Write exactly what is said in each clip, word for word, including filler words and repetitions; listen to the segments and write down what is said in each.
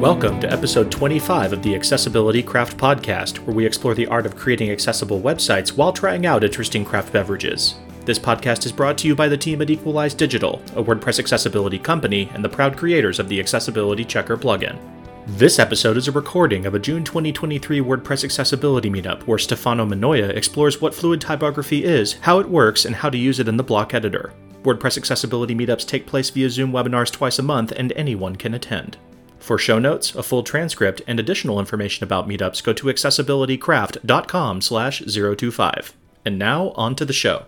Welcome to episode twenty-five of the Accessibility Craft Podcast, where we explore the art of creating accessible websites while trying out interesting craft beverages. This podcast is brought to you by the team at Equalize Digital, a WordPress accessibility company and the proud creators of the Accessibility Checker plugin. This episode is a recording of a June twenty twenty-three WordPress accessibility meetup where Stefano Minoia explores what fluid typography is, how it works, and how to use it in the block editor. WordPress accessibility meetups take place via Zoom webinars twice a month, and anyone can attend. For show notes, a full transcript, and additional information about meetups, go to accessibilitycraft.com slash 025. And now, on to the show.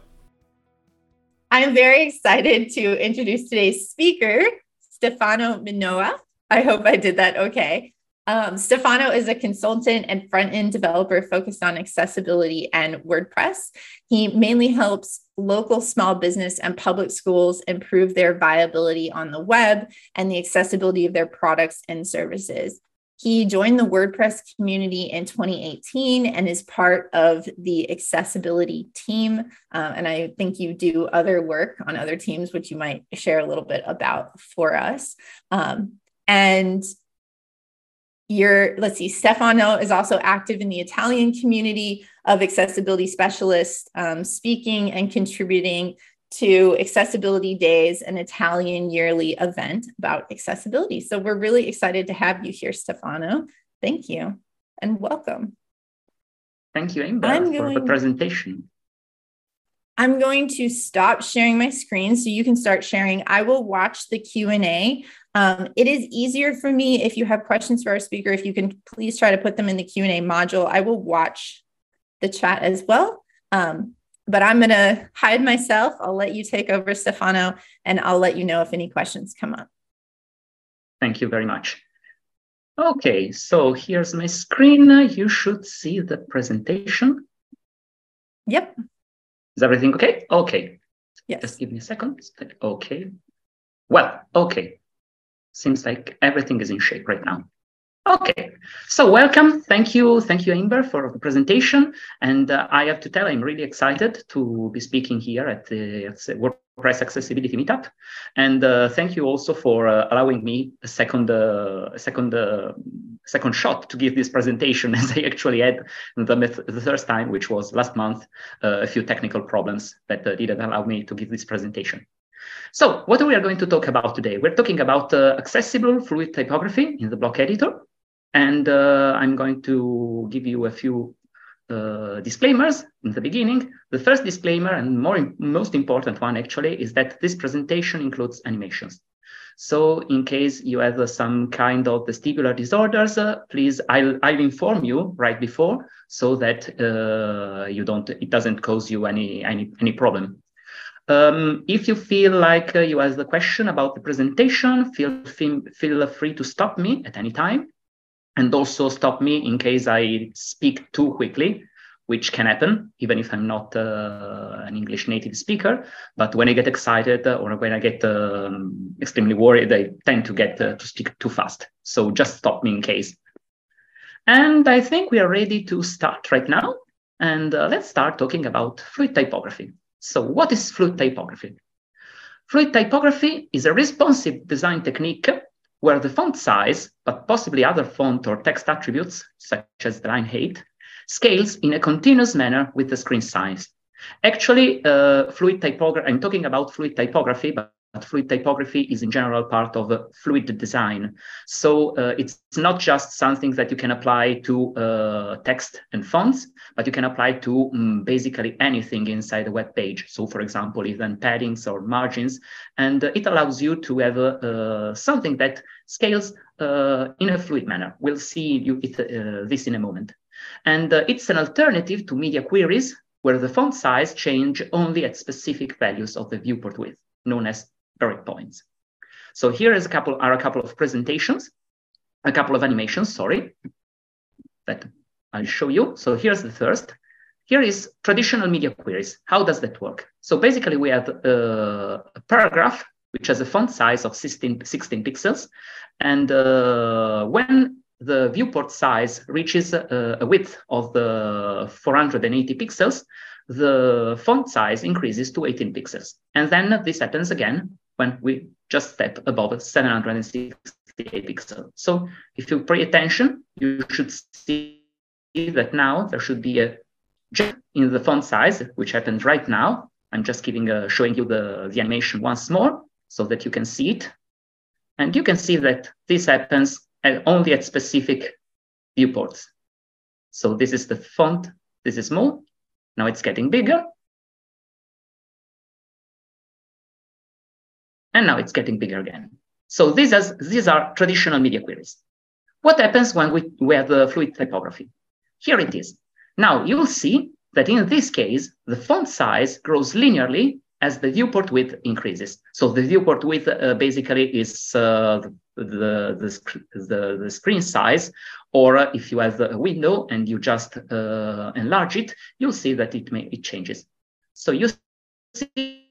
I'm very excited to introduce today's speaker, Stefano Minoia. I hope I did that okay. Um, Stefano is a consultant and front-end developer focused on accessibility and WordPress. He mainly helps local small business and public schools improve their viability on the web and the accessibility of their products and services. He joined the WordPress community in twenty eighteen and is part of the accessibility team. Uh, and I think you do other work on other teams, which you might share a little bit about for us. Um, and You're, let's see, Stefano is also active in the Italian community of accessibility specialists, um, speaking and contributing to Accessibility Days, an Italian yearly event about accessibility. So we're really excited to have you here, Stefano. Thank you and welcome. Thank you, Amber, I'm for going, the presentation. I'm going to stop sharing my screen so you can start sharing. I will watch the Q and A. Um, it is easier for me if you have questions for our speaker, if you can please try to put them in the Q and A module. I will watch the chat as well, um, but I'm going to hide myself. I'll let you take over, Stefano, and I'll let you know if any questions come up. Thank you very much. Okay, so here's my screen. You should see the presentation. Yep. Is everything okay? Okay. Yes. Just give me a second. Okay. Well, okay. Seems like everything is in shape right now. Okay, so welcome. Thank you. Thank you, Amber, for the presentation. And uh, I have to tell, I'm really excited to be speaking here at the, at the WordPress Accessibility Meetup. And uh, thank you also for uh, allowing me a second, uh, a second, uh, second shot to give this presentation, as I actually had the, the first time, which was last month, uh, a few technical problems that uh, didn't allow me to give this presentation. So what we are going to talk about today? We're talking about uh, accessible fluid typography in the block editor. And uh, I'm going to give you a few uh, disclaimers in the beginning. The first disclaimer, and more, most important one actually, is that this presentation includes animations. So in case you have uh, some kind of vestibular disorders, uh, please, I'll, I'll inform you right before so that uh, you don't, it doesn't cause you any, any, any problem. Um, if you feel like uh, you have a question about the presentation, feel, feel free to stop me at any time. And also stop me in case I speak too quickly, which can happen, even if I'm not uh, an English native speaker. But when I get excited uh, or when I get um, extremely worried, I tend to get uh, to speak too fast. So just stop me in case. And I think we are ready to start right now. And uh, let's start talking about fluid typography. So what is fluid typography? Fluid typography is a responsive design technique where the font size, but possibly other font or text attributes, such as the line height, scales in a continuous manner with the screen size. Actually, uh, fluid typography, I'm talking about fluid typography, but fluid typography is in general part of uh, fluid design. So uh, it's not just something that you can apply to uh, text and fonts, but you can apply to um, basically anything inside the web page. So for example, even paddings or margins, and uh, it allows you to have uh, something that scales uh, in a fluid manner. We'll see you, it, uh, this in a moment. And uh, it's an alternative to media queries where the font size change only at specific values of the viewport width, known as breakpoints. So here is a couple are a couple of presentations, a couple of animations, sorry, that I'll show you. So here's the first. Here is traditional media queries. How does that work? So basically we have uh, a paragraph which has a font size of sixteen, sixteen pixels. And uh, when the viewport size reaches a, a width of the four hundred eighty pixels, the font size increases to eighteen pixels. And then this happens again when we just step above seven hundred sixty sixty-eight pixels. So if you pay attention, you should see that now there should be a jump in the font size, which happens right now. I'm just giving a, showing you the, the animation once more so that you can see it. And you can see that this happens at, only at specific viewports. So this is the font, this is small. Now it's getting bigger. And now it's getting bigger again. So these are, these are traditional media queries. What happens when we, we have the fluid typography? Here it is. Now you will see that in this case, the font size grows linearly as the viewport width increases. So the viewport width uh, basically is uh, the, the, the, the screen size, or uh, if you have a window and you just uh, enlarge it, you'll see that it, may, it changes. So you see,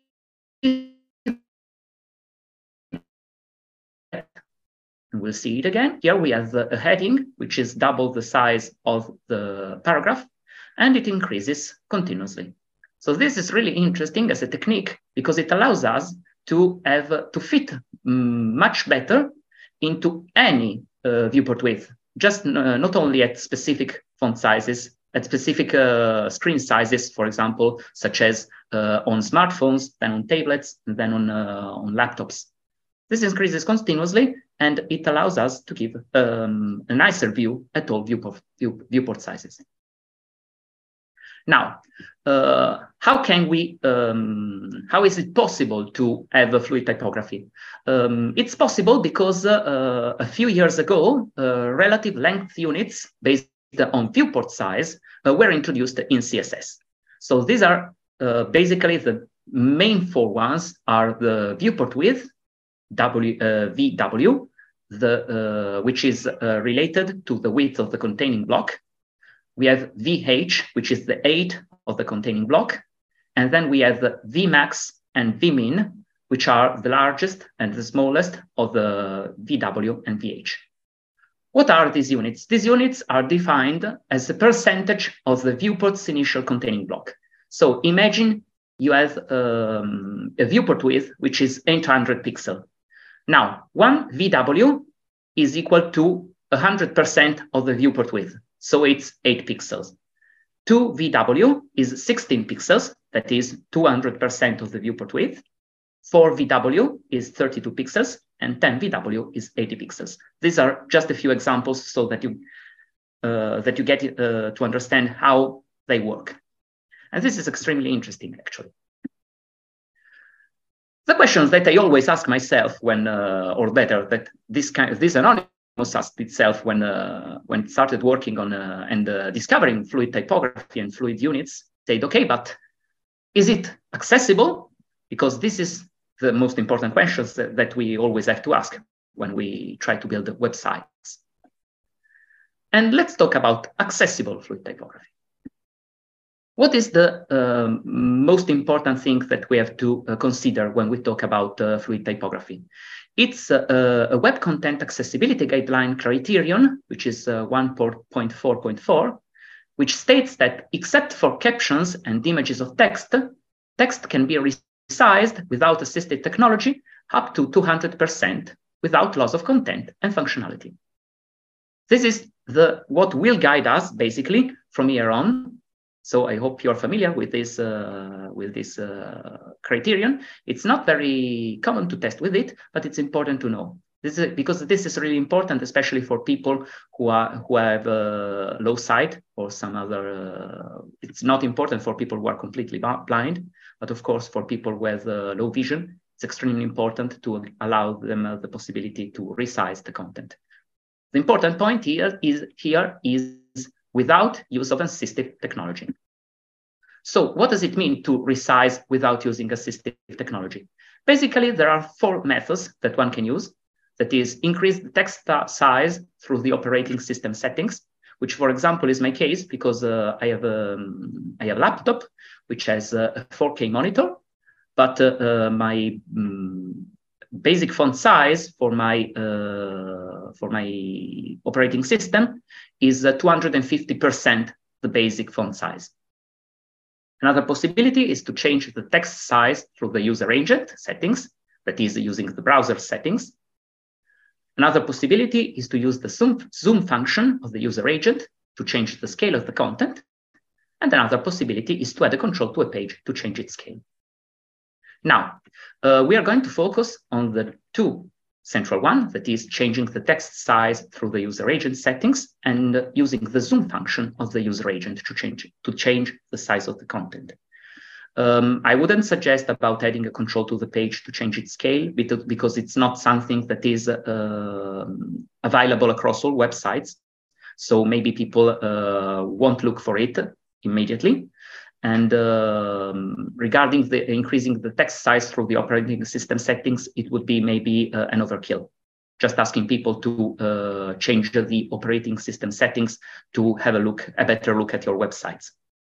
we'll see it again. Here we have a heading, which is double the size of the paragraph, and it increases continuously. So this is really interesting as a technique because it allows us to have uh, to fit um, much better into any uh, viewport width, just uh, not only at specific font sizes, at specific uh, screen sizes, for example, such as uh, on smartphones, then on tablets, and then on, uh, on laptops. This increases continuously, and it allows us to give um, a nicer view at all viewport, view, viewport sizes. Now, uh, how can we, um, how is it possible to have a fluid typography? Um, it's possible because uh, a few years ago, uh, relative length units based on viewport size uh, were introduced in C S S. So these are uh, basically the main four ones are the viewport width, W, uh, V W, the, uh, which is uh, related to the width of the containing block. We have V H, which is the height of the containing block. And then we have the V max and V min, which are the largest and the smallest of the V W and V H. What are these units? These units are defined as a percentage of the viewport's initial containing block. So imagine you have um, a viewport width, which is eight hundred pixels. Now, one V W is equal to one hundred percent of the viewport width. So it's eight pixels. two V W is sixteen pixels, that is two hundred percent of the viewport width. four V W is thirty-two pixels, and ten V W is eighty pixels. These are just a few examples so that you, uh, that you get uh, to understand how they work. And this is extremely interesting, actually. The questions that I always ask myself when, uh, or better, that this kind of, this anonymous asked itself when uh, when it started working on uh, and uh, discovering fluid typography and fluid units, said, okay, but is it accessible? Because this is the most important questions that, that we always have to ask when we try to build websites. And let's talk about accessible fluid typography. What is the um, most important thing that we have to uh, consider when we talk about uh, fluid typography? It's uh, a web content accessibility guideline criterion, which is uh, one point four point four, which states that except for captions and images of text, text can be resized without assistive technology up to two hundred percent without loss of content and functionality. This is the what will guide us basically from here on. So I hope you're familiar with this, uh, with this uh, criterion. It's not very common to test with it, but it's important to know. This is because this is really important, especially for people who are who have uh, low sight or some other. Uh, it's not important for people who are completely blind, but of course for people with uh, low vision, it's extremely important to allow them uh, the possibility to resize the content. The important point here is here is without use of assistive technology. So what does it mean to resize without using assistive technology? Basically, there are four methods that one can use. That is, increase the text size through the operating system settings, which, for example, is my case because uh, I have um, I have a laptop which has a four K monitor, but uh, uh, my um, basic font size for my uh, for my operating system is uh, two hundred fifty percent the basic font size. Another possibility is to change the text size through the user agent settings, that is using the browser settings. Another possibility is to use the zoom, zoom function of the user agent to change the scale of the content. And another possibility is to add a control to a page to change its scale. Now, uh, we are going to focus on the two central one, that is changing the text size through the user agent settings and uh, using the zoom function of the user agent to change, to change the size of the content. Um, I wouldn't suggest about adding a control to the page to change its scale because it's not something that is uh, available across all websites. So maybe people uh, won't look for it immediately. And um, regarding the increasing the text size through the operating system settings, it would be maybe uh, an overkill. Just asking people to uh, change the operating system settings to have a look, a better look at your websites.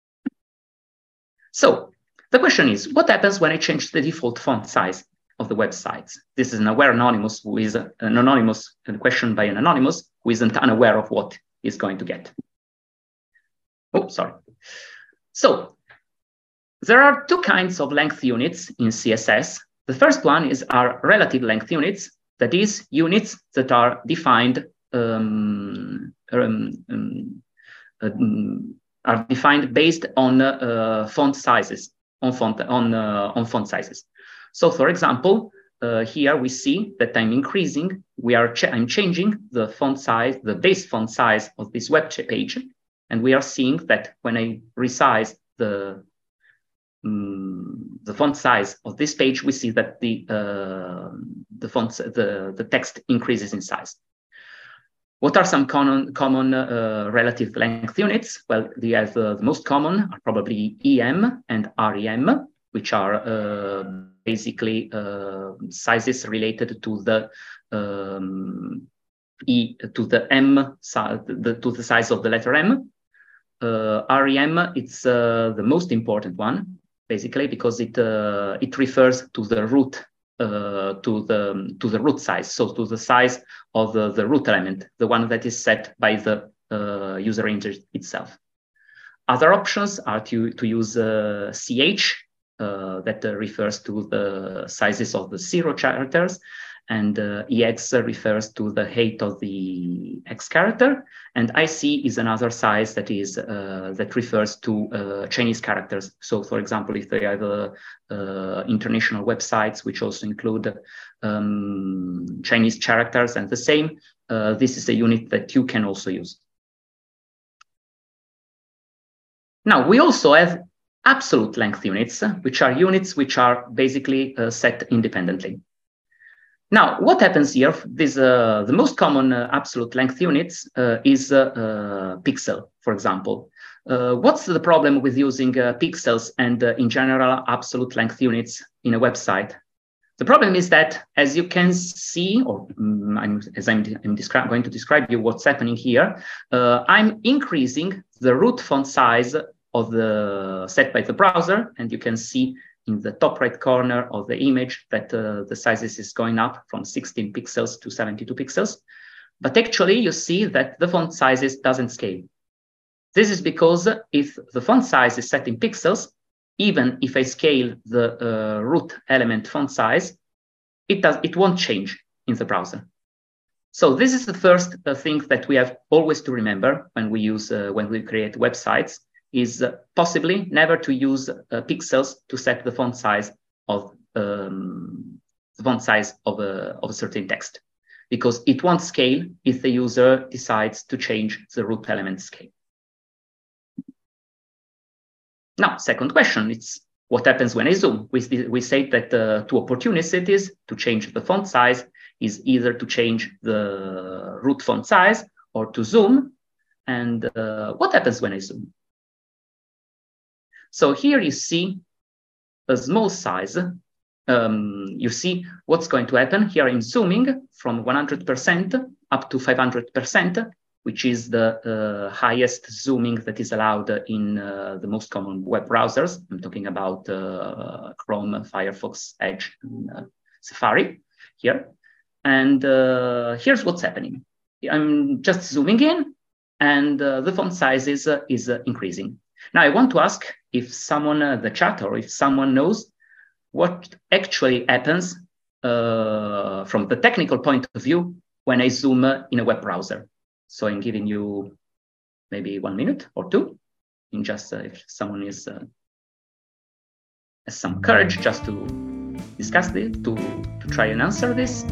So the question is, what happens when I change the default font size of the websites? This is an aware anonymous who is an anonymous question by an anonymous who isn't unaware of what he's going to get. Oh, sorry. So there are two kinds of length units in C S S. The first one is our relative length units, that is, units that are defined um, um, um, um, are defined based on uh, font sizes, on font on uh, on font sizes. So, for example, uh, here we see that I'm increasing. We are ch I'm changing the font size, the base font size of this web page. And we are seeing that when I resize the, um, the font size of this page, we see that the, uh, the, font, the, the text increases in size. What are some common, common uh, relative length units? Well, the, uh, the most common are probably E M and R E M, which are uh, basically uh, sizes related to the um, E to the M, the, to the size of the letter M. Uh, R E M, it's uh, the most important one, basically, because it uh, it refers to the root uh, to the to the root size, so to the size of the, the root element, the one that is set by the uh, user agent itself. Other options are to to use uh, C H, uh, that uh, refers to the sizes of the zero characters. And uh, E X refers to the height of the X character, and I C is another size that is uh, that refers to uh, Chinese characters. So, for example, if they have uh, uh, international websites which also include um, Chinese characters and the same, uh, this is a unit that you can also use. Now, we also have absolute length units, which are units which are basically uh, set independently. Now, what happens here? This, uh, the most common uh, absolute length units uh, is uh, uh, pixel, for example. Uh, what's the problem with using uh, pixels and, uh, in general, absolute length units in a website? The problem is that, as you can see, or um, I'm, as I'm, I'm going to describe you what's happening here, uh, I'm increasing the root font size of the set by the browser, and you can see in the top right corner of the image that uh, the sizes is going up from sixteen pixels to seventy-two pixels. But actually, you see that the font sizes doesn't scale. This is because if the font size is set in pixels, even if I scale the uh, root element font size, it, does, it won't change in the browser. So this is the first uh, thing that we have always to remember when we use uh, when we create websites, is uh, possibly never to use uh, pixels to set the font size of um, the font size of a, of a certain text, because it won't scale if the user decides to change the root element scale. Now, second question, it's what happens when I zoom? We, we say that uh, two opportunities to change the font size is either to change the root font size or to zoom. And uh, what happens when I zoom? So here you see a small size. Um, you see what's going to happen. Here I'm zooming from one hundred percent up to five hundred percent, which is the uh, highest zooming that is allowed in uh, the most common web browsers. I'm talking about uh, Chrome, Firefox, Edge, and uh, Safari here. And uh, here's what's happening. I'm just zooming in, and uh, the font size is, uh, is uh, increasing. Now, I want to ask if someone, uh, the chat, or if someone knows what actually happens uh, from the technical point of view when I zoom in a web browser. So I'm giving you maybe one minute or two, in just uh, if someone is uh, has some courage just to discuss this, to, to try and answer this.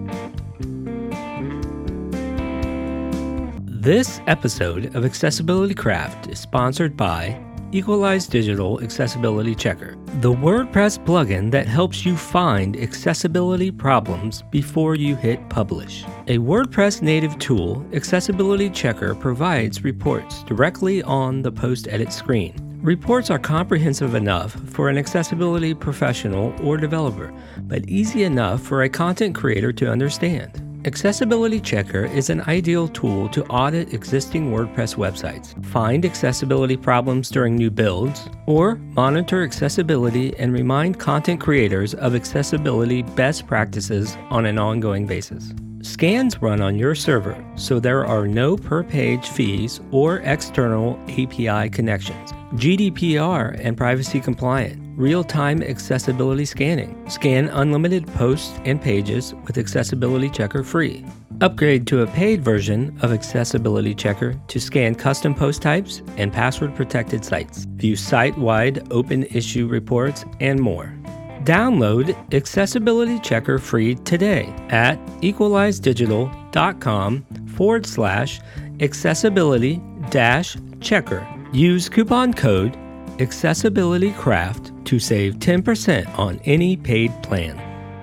This episode of Accessibility Craft is sponsored by Equalize Digital Accessibility Checker, the WordPress plugin that helps you find accessibility problems before you hit publish. A WordPress native tool, Accessibility Checker provides reports directly on the post edit screen. Reports are comprehensive enough for an accessibility professional or developer, but easy enough for a content creator to understand. Accessibility Checker is an ideal tool to audit existing WordPress websites, find accessibility problems during new builds, or monitor accessibility and remind content creators of accessibility best practices on an ongoing basis. Scans run on your server, so there are no per-page fees or external A P I connections. G D P R and privacy compliant. Real-time accessibility scanning. Scan unlimited posts and pages with Accessibility Checker free. Upgrade to a paid version of Accessibility Checker to scan custom post types and password-protected sites. View site-wide open issue reports and more. Download Accessibility Checker free today at equalizedigital.com forward slash accessibility dash checker. Use coupon code AccessibilityCraft to save ten percent on any paid plan.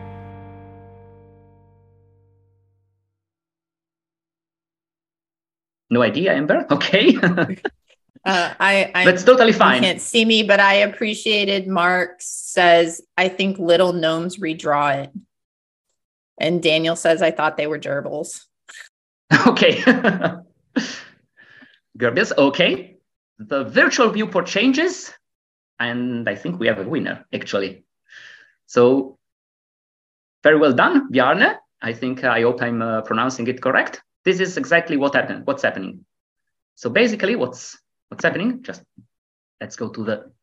No idea, Amber? Okay. uh, I, I That's totally fine. You can't see me, but I appreciated Mark says, I think little gnomes redraw it. And Daniel says, I thought they were gerbils. Okay. Gerbils, okay. The virtual viewport changes, and I think we have a winner, actually. So, very well done, Bjarne. I think, uh, I hope I'm uh, pronouncing it correct. This is exactly what happened, what's happening. So basically, what's what's happening? Just let's go to the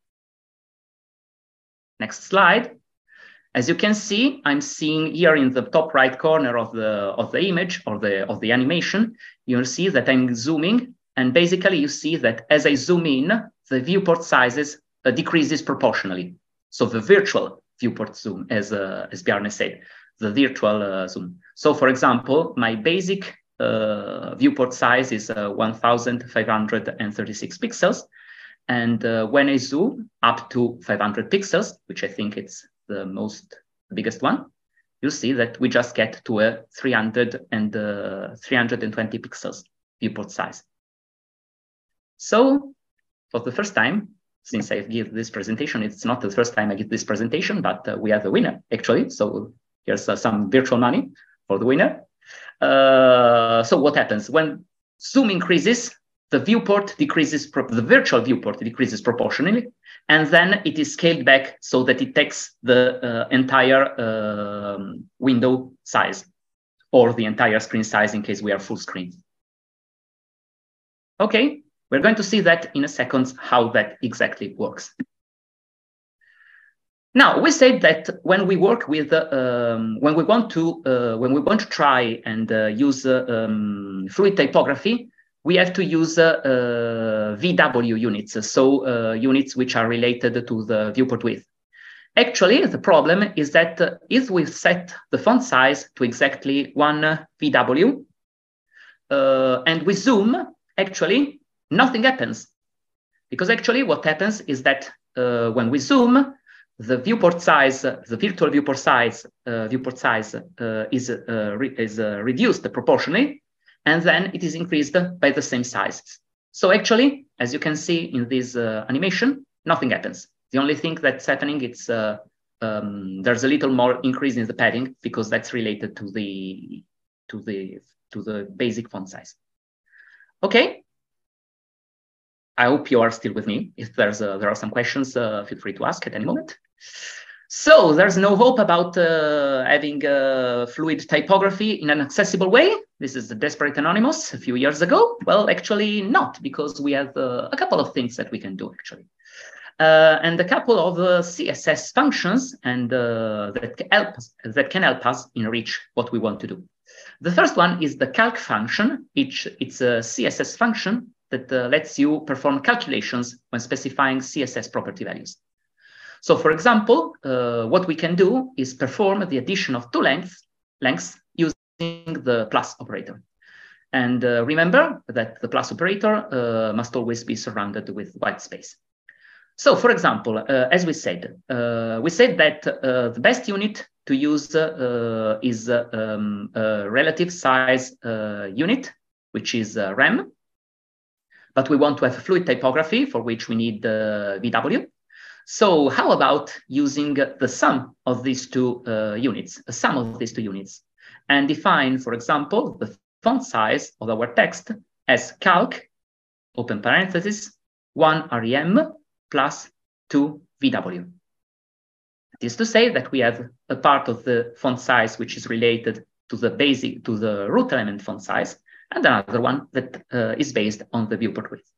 next slide. As you can see, I'm seeing here in the top right corner of the of the image or the of the animation, you'll see that I'm zooming. And basically, you see that as I zoom in, the viewport sizes uh, decreases proportionally. So the virtual viewport zoom, as uh, as Bjarne said, the virtual uh, zoom. So for example, my basic uh, viewport size is uh, one thousand five hundred thirty-six pixels. And uh, when I zoom up to five hundred pixels, which I think it's the most, the biggest one, you'll see that we just get to a three hundred and uh, three hundred twenty pixels viewport size. So for the first time, since I give this presentation, it's not the first time I give this presentation, but uh, we have a winner, actually. So here's uh, some virtual money for the winner. Uh, so what happens? When zoom increases, the viewport decreases, the virtual viewport decreases proportionally, and then it is scaled back so that it takes the uh, entire uh, window size or the entire screen size in case we are full screen. Okay. We're going to see that in a second, how that exactly works. Now, we said that when we work with, uh, um, when we want to, uh, when we want to try and uh, use uh, um, fluid typography, we have to use uh, uh, V W units, so uh, units which are related to the viewport width. Actually, the problem is that uh, if we set the font size to exactly one V W uh, and we zoom, actually, nothing happens, because actually what happens is that uh, when we zoom, the viewport size, the virtual viewport size, uh, viewport size uh, is uh, re is uh, reduced proportionally, and then it is increased by the same sizes. So actually, as you can see in this uh, animation, nothing happens. The only thing that's happening is uh, um, there's a little more increase in the padding because that's related to the to the to the basic font size. Okay. I hope you are still with me. If there's a, there are some questions, uh, feel free to ask at any moment. So there's no hope about uh, having uh, fluid typography in an accessible way. This is the Desperate Anonymous a few years ago. Well, actually not, because we have uh, a couple of things that we can do actually. Uh, and a couple of uh, C S S functions and uh, that, help us, that can help us enrich what we want to do. The first one is the calc function. It's, it's a C S S function that uh, lets you perform calculations when specifying C S S property values. So for example, uh, what we can do is perform the addition of two lengths, lengths using the plus operator. And uh, remember that the plus operator uh, must always be surrounded with white space. So for example, uh, as we said, uh, we said that uh, the best unit to use uh, is uh, um, a relative size uh, unit, which is uh, R E M. But we want to have a fluid typography for which we need uh, V W. So how about using the sum of these two uh, units, a sum of these two units, and define, for example, the font size of our text as calc, open parenthesis, one R E M plus two V W. That is to say that we have a part of the font size which is related to the basic, to the root element font size, and another one that uh, is based on the viewport width.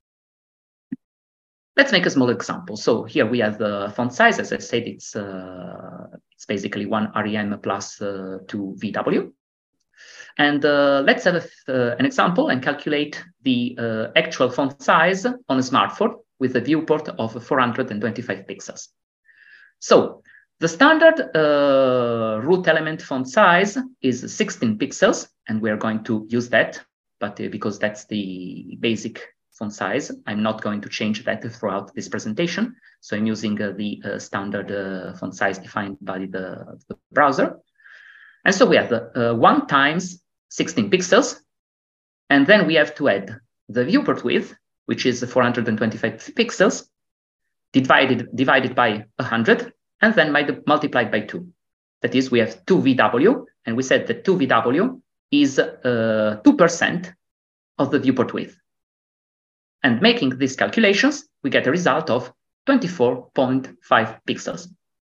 Let's make a small example. So here we have the font size. As I said, it's, uh, it's basically one R E M plus uh, two V W. And uh, let's have a, uh, an example and calculate the uh, actual font size on a smartphone with a viewport of four hundred twenty-five pixels. So the standard uh, root element font size is sixteen pixels, and we're going to use that, but uh, because that's the basic font size, I'm not going to change that throughout this presentation. So I'm using uh, the uh, standard uh, font size defined by the, the browser. And so we have the uh, one times sixteen pixels, and then we have to add the viewport width, which is four hundred twenty-five pixels, divided, divided by one hundred, and then by the, multiplied by two. That is, we have two V W, and we said that two V W is uh, two percent of the viewport width. And making these calculations, we get a result of twenty-four point five pixels.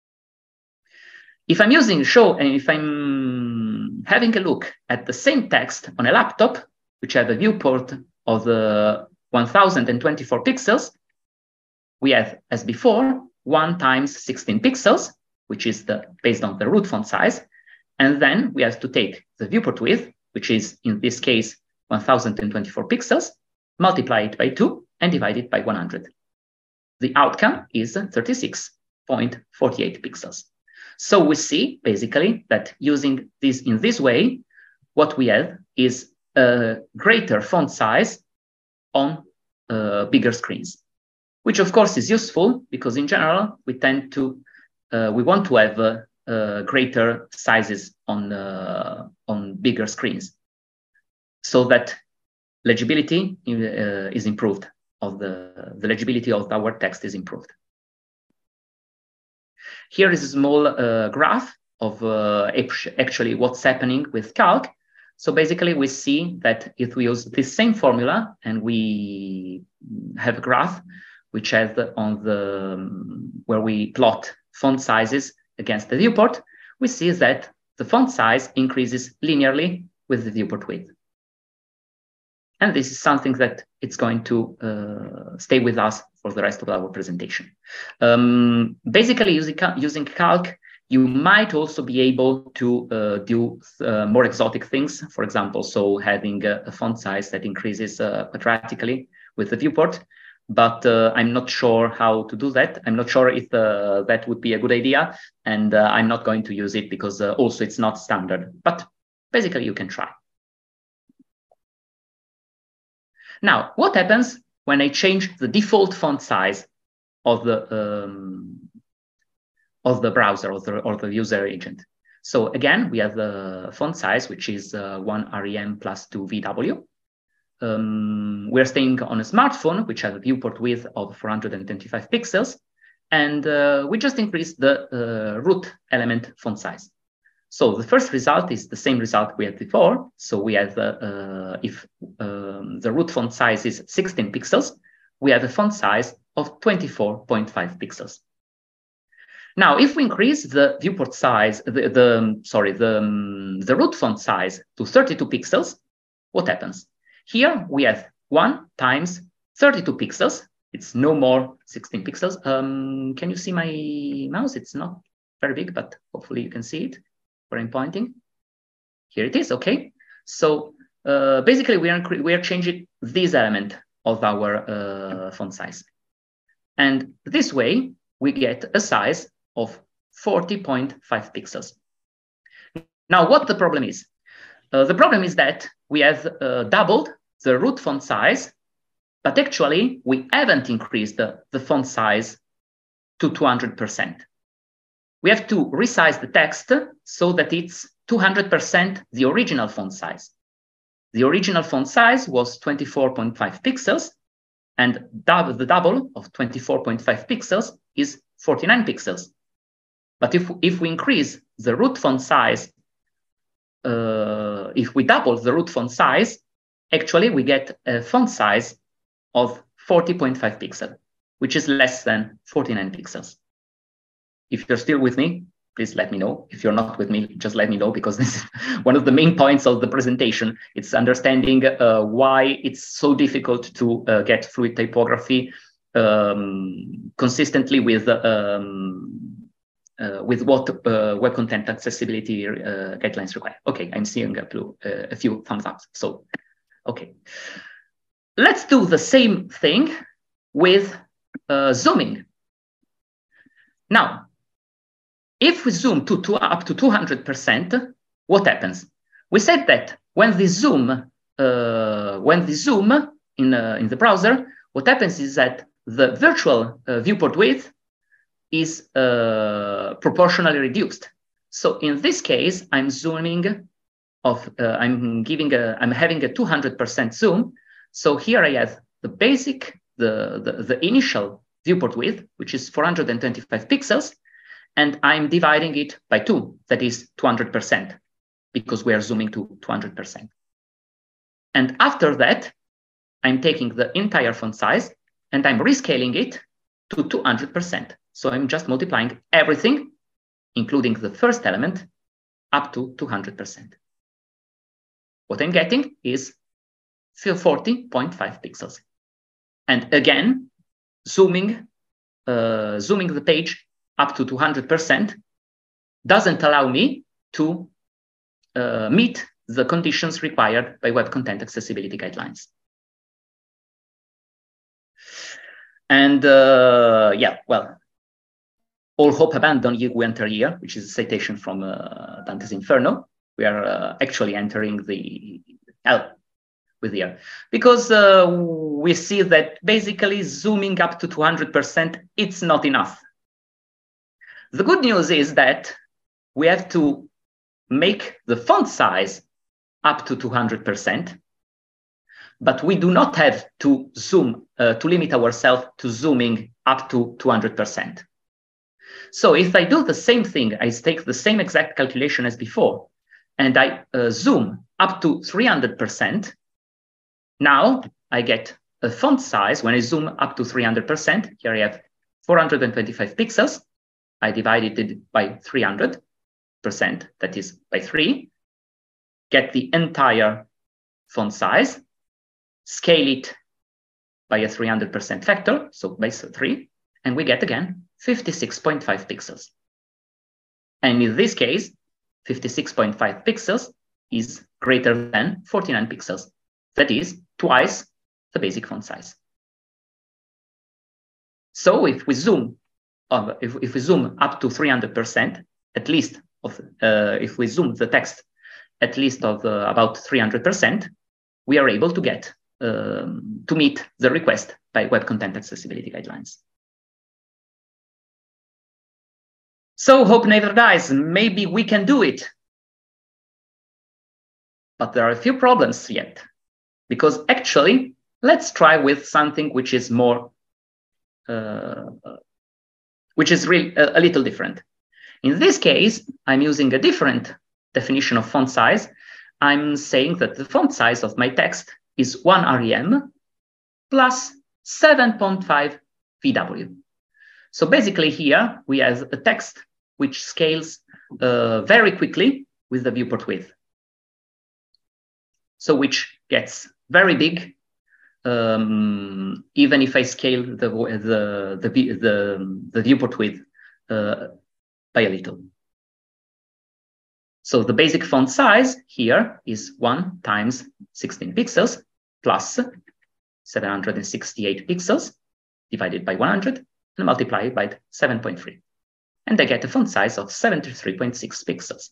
If I'm using show, and if I'm having a look at the same text on a laptop, which have a viewport of the one thousand twenty-four pixels, we have, as before, one times sixteen pixels, which is the based on the root font size. And then we have to take the viewport width, which is in this case one thousand twenty-four pixels, multiply it by two and divide it by one hundred. The outcome is thirty-six point four eight pixels. So we see basically that using this in this way, what we have is a greater font size on uh, bigger screens, which of course is useful because in general, we tend to, uh, we want to have uh, uh, greater sizes on, uh, on bigger screens so that legibility uh, is improved, of the, the legibility of our text is improved. Here is a small uh, graph of uh, actually what's happening with calc. So basically we see that if we use this same formula and we have a graph which has on the, um, where we plot font sizes against the viewport, we see that the font size increases linearly with the viewport width. And this is something that it's going to uh, stay with us for the rest of our presentation. Um, basically, using, using calc, you might also be able to uh, do uh, more exotic things. For example, so having a, a font size that increases uh, quadratically with the viewport. But uh, I'm not sure how to do that. I'm not sure if uh, that would be a good idea. And uh, I'm not going to use it because uh, also it's not standard. But basically, you can try. Now, what happens when I change the default font size of the um, of the browser or the, or the user agent? So again, we have the font size, which is uh, one R E M plus two V W. Um, we're staying on a smartphone, which has a viewport width of four hundred twenty-five pixels, and uh, we just increased the uh, root element font size. So the first result is the same result we had before. So we have, uh, uh, if um, the root font size is sixteen pixels, we have a font size of twenty-four point five pixels. Now, if we increase the viewport size, the, the sorry, the, um, the root font size to thirty-two pixels, what happens? Here we have one times thirty-two pixels. It's no more sixteen pixels. Um, can you see my mouse? It's not very big, but hopefully you can see it where I'm pointing. Here it is, okay. So uh, basically, we are we are changing this element of our uh, font size, and this way we get a size of forty point five pixels. Now, what the problem is? Uh, the problem is that we have uh, doubled the root font size, but actually we haven't increased the, the font size to two hundred percent. We have to resize the text so that it's two hundred percent the original font size. The original font size was twenty-four point five pixels, and double, the double of twenty-four point five pixels is forty-nine pixels. But if, if we increase the root font size, uh, if we double the root font size, actually we get a font size of forty point five pixels, which is less than forty-nine pixels. If you're still with me, please let me know. If you're not with me, just let me know, because this is one of the main points of the presentation. It's understanding uh, why it's so difficult to uh, get fluid typography um, consistently with um, uh, with what uh, web content accessibility uh, guidelines require. Okay, I'm seeing a, blue, uh, a few thumbs up. So, okay. Let's do the same thing with uh, zooming. Now, if we zoom to, to up to two hundred percent, what happens? We said that when the zoom, uh, when the zoom in, uh, in the browser, what happens is that the virtual uh, viewport width is uh, proportionally reduced. So in this case, I'm zooming of, uh, I'm giving a, I'm having a two hundred percent zoom. So here I have the basic, the, the, the initial viewport width, which is four hundred twenty-five pixels, and I'm dividing it by two, that is two hundred percent, because we are zooming to two hundred percent. And after that, I'm taking the entire font size and I'm rescaling it to two hundred percent. So I'm just multiplying everything, including the first element, up to two hundred percent. What I'm getting is forty point five pixels. And again, zooming, uh, zooming the page up to two hundred percent doesn't allow me to uh, meet the conditions required by Web Content Accessibility Guidelines. And uh, yeah, well, all hope abandoned, we enter here, which is a citation from uh, Dante's Inferno. We are uh, actually entering the hell with here, because uh, we see that basically zooming up to two hundred percent, it's not enough. The good news is that we have to make the font size up to two hundred percent, but we do not have to zoom, uh, to limit ourselves to zooming up to two hundred percent. So if I do the same thing, I take the same exact calculation as before, and I uh, zoom up to three hundred percent, now I get a font size, when I zoom up to three hundred percent, here I have four hundred twenty-five pixels, I divided it by three hundred percent, that is by three, get the entire font size, scale it by a three hundred percent factor, so by three, and we get again fifty-six point five pixels. And in this case, fifty-six point five pixels is greater than forty-nine pixels. That is twice the basic font size. So if we zoom, uh, if, if we zoom up to three hundred percent, at least of, uh, if we zoom the text at least of uh, about three hundred percent, we are able to get um, to meet the request by Web Content Accessibility Guidelines. So hope never dies. Maybe we can do it. But there are a few problems yet, because actually, let's try with something which is more, uh, which is really a, a little different. In this case, I'm using a different definition of font size. I'm saying that the font size of my text is one R E M plus seven point five V W. So basically here we have a text which scales uh, very quickly with the viewport width. So which gets very big, um, even if I scale the, the, the, the, the viewport width uh, by a little. So the basic font size here is one times sixteen pixels plus seven hundred sixty-eight pixels divided by one hundred and multiplied by seven point three. And I get a font size of seventy-three point six pixels.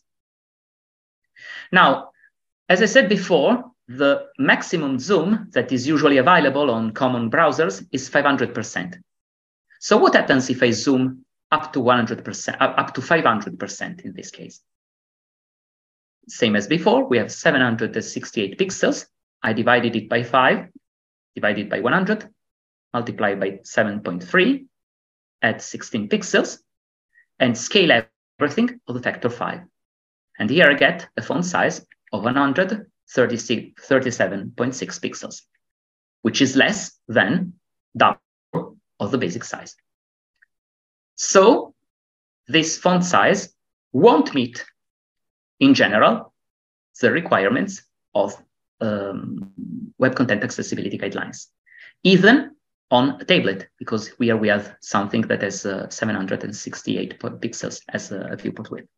Now, as I said before, the maximum zoom that is usually available on common browsers is five hundred percent. So what happens if I zoom up to one hundred percent, up to five hundred percent in this case? Same as before, we have seven hundred sixty-eight pixels. I divided it by five, divided by one hundred, multiplied by seven point three, add sixteen pixels, and scale everything of the factor five. And here I get a font size of one hundred thirty-seven point six pixels, which is less than double of the basic size. So this font size won't meet, in general, the requirements of um, Web Content Accessibility Guidelines, even on a tablet, because here we have something that has uh, seven hundred sixty-eight pixels as a viewport width.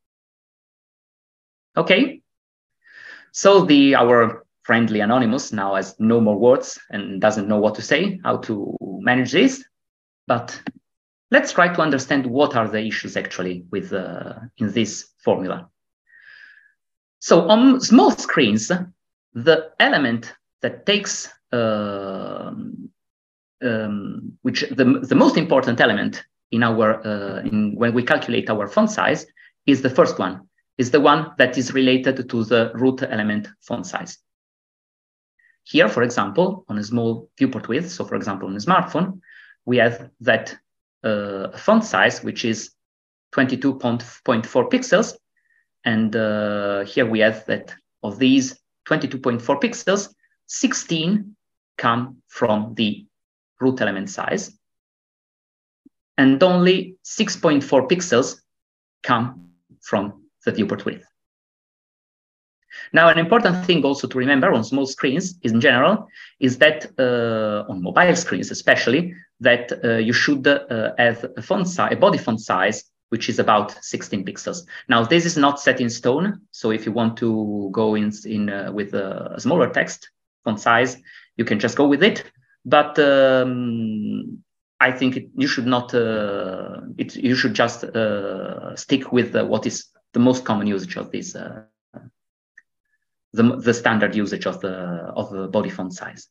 Okay, so the our friendly Anonymous now has no more words and doesn't know what to say, how to manage this. But let's try to understand what are the issues actually with uh, in this formula. So on small screens, the element that takes, uh, um, which the, the most important element in our uh, in when we calculate our font size is the first one, is the one that is related to the root element font size. Here, for example, on a small viewport width, so for example on a smartphone, we have that uh, font size, which is twenty-two point four pixels. And uh, here we have that of these twenty-two point four pixels, sixteen come from the root element size, and only six point four pixels come from the viewport width. Now, an important thing also to remember on small screens in general is that uh, on mobile screens especially, that uh, you should uh, have a font size, a body font size, which is about sixteen pixels. Now, this is not set in stone. So if you want to go in, in uh, with a smaller text font size, you can just go with it. But um, I think it, you should not, uh, it, you should just uh, stick with uh, what is the most common usage of this, uh, the, the standard usage of the, of the body font size.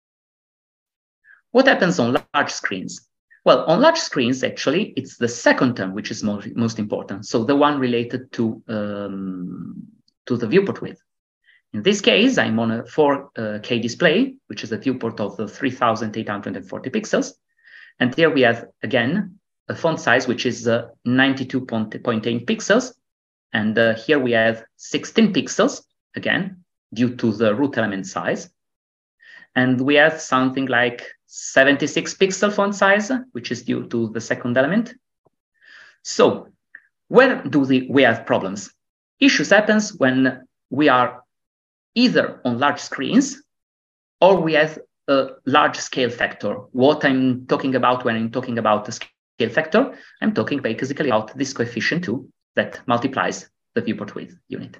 What happens on large screens? Well, on large screens, actually, it's the second term which is most, most important. So the one related to, um, to the viewport width. In this case, I'm on a four K display, which is a viewport of the three thousand eight hundred forty pixels. And here we have, again, a font size, which is uh, ninety-two point eight pixels. And uh, here we have sixteen pixels, again, due to the root element size. And we have something like seventy-six pixel font size, which is due to the second element. So where do the, we have problems? Issues happens when we are either on large screens or we have a large scale factor. What I'm talking about when I'm talking about the scale factor, I'm talking basically about this coefficient two that multiplies the viewport width unit.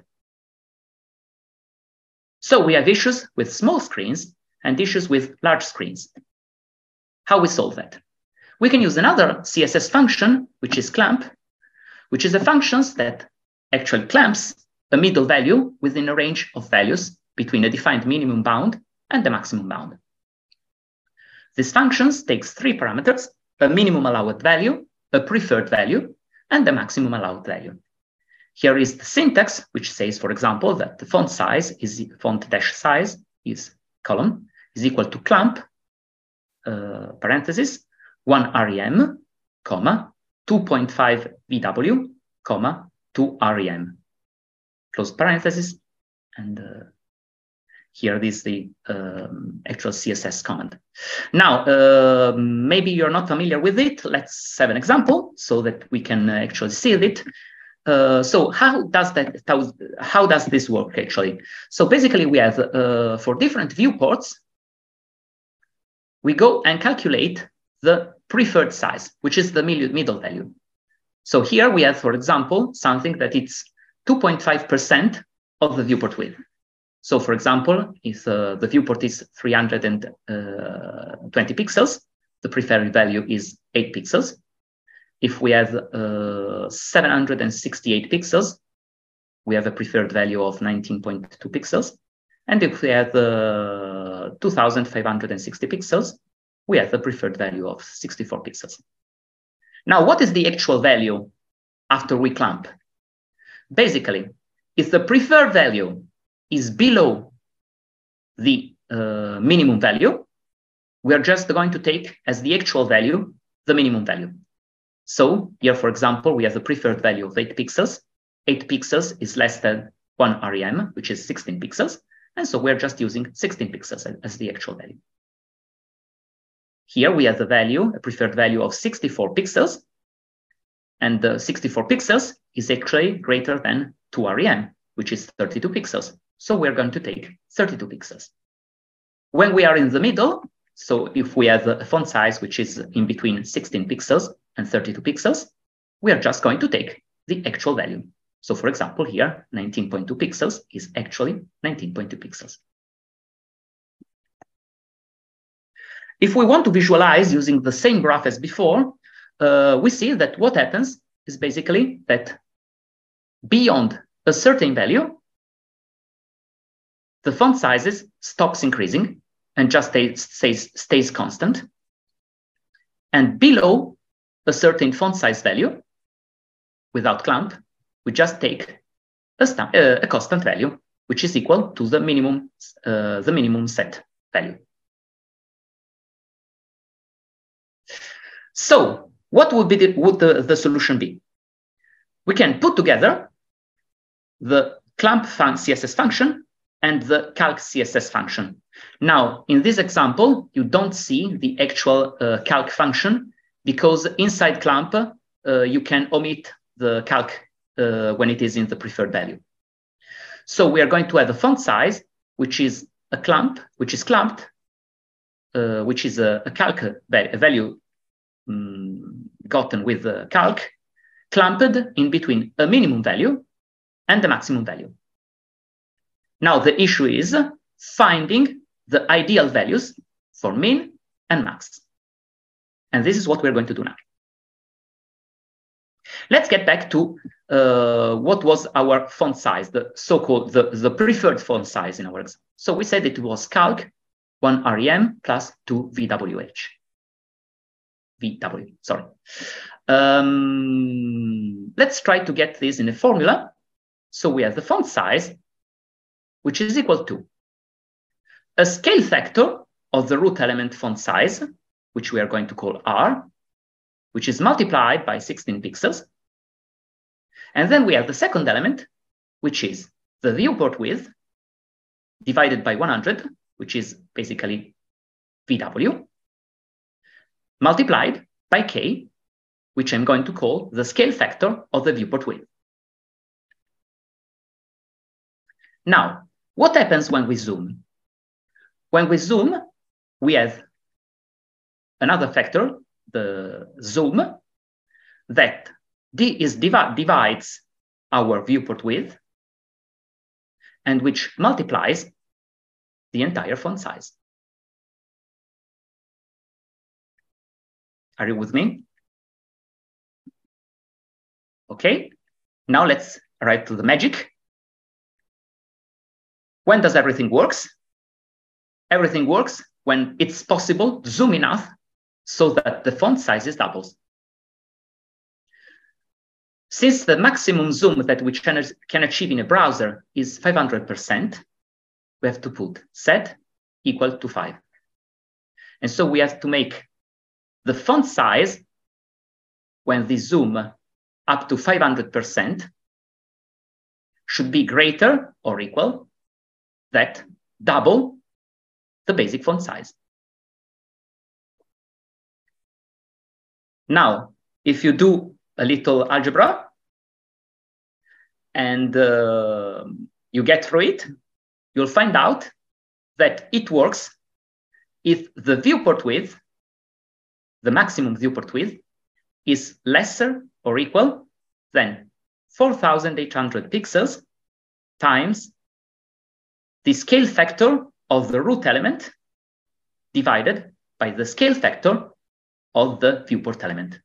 So we have issues with small screens and issues with large screens. How we solve that? We can use another C S S function, which is clamp, which is a function that actually clamps a middle value within a range of values between a defined minimum bound and the maximum bound. This function takes three parameters: a minimum allowed value, a preferred value, and the maximum allowed value. Here is the syntax, which says, for example, that the font size is font dash size is column is equal to clamp, uh, parenthesis, one rem, comma, two point five V W, comma, two rem, close parenthesis, and uh, here is the um, actual C S S command. Now, uh, maybe you're not familiar with it. Let's have an example so that we can actually see it. Uh, so how does that, how, how does this work actually? So basically we have, uh, for different viewports, we go and calculate the preferred size, which is the middle value. So here we have, for example, something that it's two point five percent of the viewport width. So for example, if uh, the viewport is three hundred twenty pixels, the preferred value is eight pixels. If we have uh, seven hundred sixty-eight pixels, we have a preferred value of nineteen point two pixels. And if we have uh, two thousand five hundred sixty pixels, we have the preferred value of sixty-four pixels. Now, what is the actual value after we clamp? Basically, if the preferred value is below the uh, minimum value, we are just going to take as the actual value the minimum value. So here, for example, we have the preferred value of eight pixels. eight pixels is less than one R E M, which is sixteen pixels. And so we're just using sixteen pixels as the actual value. Here we have the value, a preferred value of sixty-four pixels. And the sixty-four pixels is actually greater than two R E M, which is thirty-two pixels. So we're going to take thirty-two pixels. When we are in the middle, so if we have a font size which is in between sixteen pixels and thirty-two pixels, we are just going to take the actual value. So for example, here, nineteen point two pixels is actually nineteen point two pixels. If we want to visualize using the same graph as before, uh, we see that what happens is basically that beyond a certain value, the font sizes stops increasing and just stays, stays, stays constant. And below a certain font size value, without clamp, we just take a, uh, a constant value, which is equal to the minimum, uh, the minimum set value. So what would be the, would the, the solution be? We can put together the clamp C S S function and the calc C S S function. Now, in this example, you don't see the actual uh, calc function because inside clamp, uh, you can omit the calc uh, when it is in the preferred value. So we are going to have a font size, which is a clamp, which is clamped, uh, which is a, a calc a value um, gotten with the calc, clamped in between a minimum value and the maximum value. Now the issue is finding the ideal values for min and max. And this is what we're going to do now. Let's get back to uh, what was our font size, the so-called, the, the preferred font size in our example. So we said it was calc, one R E M plus two V W H. V W, sorry. Um, let's try to get this in a formula. So we have the font size, which is equal to a scale factor of the root element font size, which we are going to call R, which is multiplied by sixteen pixels. And then we have the second element, which is the viewport width divided by one hundred, which is basically V W, multiplied by K, which I'm going to call the scale factor of the viewport width. Now, what happens when we zoom? When we zoom, we have another factor, the zoom, that D is divi divides our viewport width and which multiplies the entire font size. Are you with me? Okay, now let's arrive to the magic. When does everything works? Everything works when it's possible to zoom enough so that the font size is doubles. Since the maximum zoom that we can, can achieve in a browser is five hundred percent, we have to put Z equal to five. And so we have to make the font size when the zoom up to five hundred percent should be greater or equal that double the basic font size. Now, if you do a little algebra and uh, you get through it, you'll find out that it works if the viewport width, the maximum viewport width, is lesser or equal than four thousand eight hundred pixels times the scale factor of the root element divided by the scale factor of the viewport element.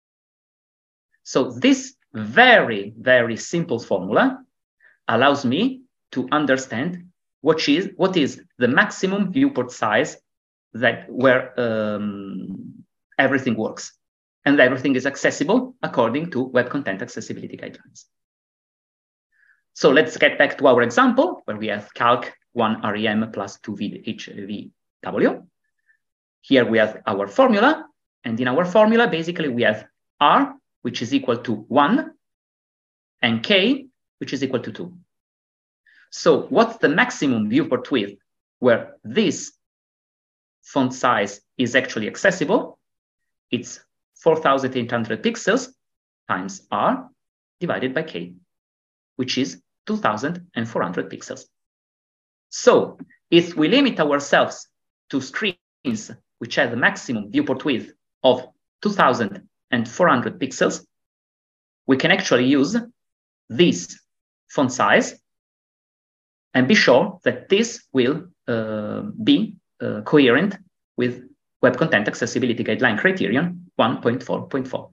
So this very, very simple formula allows me to understand what is, what is the maximum viewport size that where um, everything works. And everything is accessible according to Web Content Accessibility Guidelines. So let's get back to our example where we have calc one R E M plus two H V W. Here we have our formula. And in our formula, basically we have R, which is equal to one, and K, which is equal to two. So what's the maximum viewport width where this font size is actually accessible? It's four thousand eight hundred pixels times R divided by K, which is two thousand four hundred pixels. So if we limit ourselves to screens which have the maximum viewport width of two thousand four hundred pixels, we can actually use this font size and be sure that this will uh, be uh, coherent with Web Content Accessibility Guideline criterion one point four point four.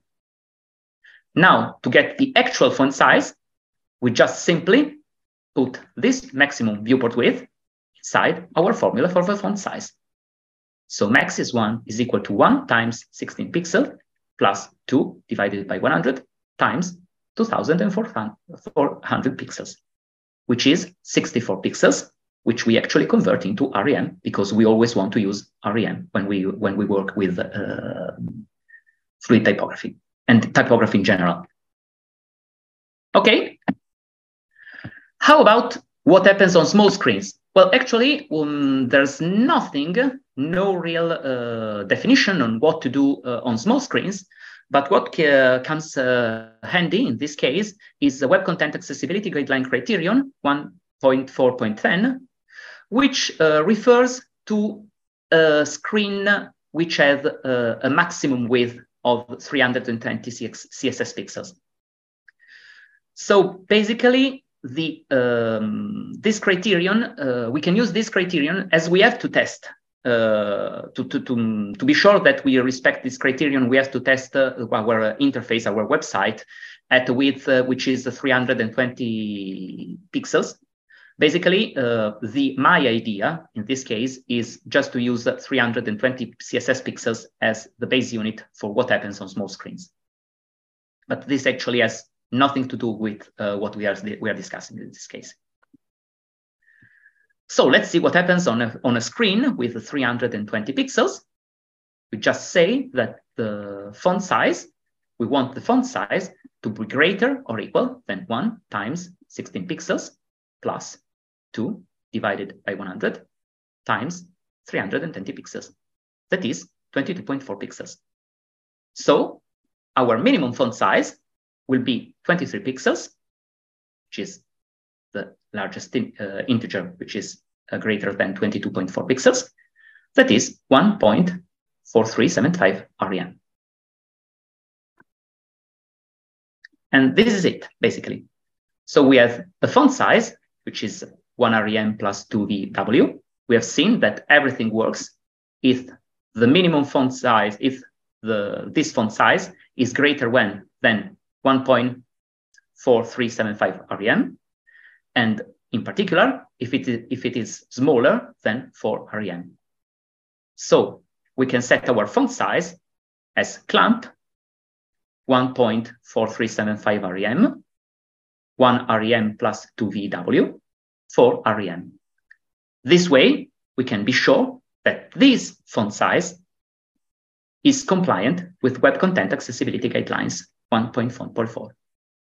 Now, to get the actual font size, we just simply put this maximum viewport width inside our formula for the font size. So max is one is equal to one times sixteen pixels plus two divided by one hundred times two thousand four hundred pixels, which is sixty-four pixels, which we actually convert into R E M because we always want to use R E M when we when we work with uh, fluid typography and typography in general. Okay. How about what happens on small screens? Well, actually, um, there's nothing, no real uh, definition on what to do uh, on small screens. But what uh, comes uh, handy in this case is the Web Content Accessibility Guideline criterion one point four point ten, which uh, refers to a screen which has uh, a maximum width of three hundred twenty C S S pixels. So basically, the um, this criterion, uh, we can use this criterion as we have to test. Uh, to, to, to, to be sure that we respect this criterion, we have to test uh, our interface, our website, at a width uh, which is three hundred twenty pixels. Basically, uh, the my idea in this case is just to use three hundred twenty C S S pixels as the base unit for what happens on small screens. But this actually has nothing to do with uh, what we are, we are discussing in this case. So let's see what happens on a, on a screen with three hundred twenty pixels. We just say that the font size, we want the font size to be greater or equal than one times sixteen pixels plus two divided by one hundred times three hundred twenty pixels. That is twenty-two point four pixels. So our minimum font size will be twenty-three pixels, which is the largest in, uh, integer, which is uh, greater than twenty-two point four pixels. That is one point four three seven five R E M. And this is it, basically. So we have a font size, which is one R E M plus two V W. We have seen that everything works if the minimum font size, if the this font size is greater when, than one point four three seven five R E M, and in particular, if it is, if it is smaller than four R E M. So we can set our font size as clamp one point four three seven five R E M, one R E M plus two V W, four R E M. This way, we can be sure that this font size is compliant with Web Content Accessibility Guidelines one point four point four.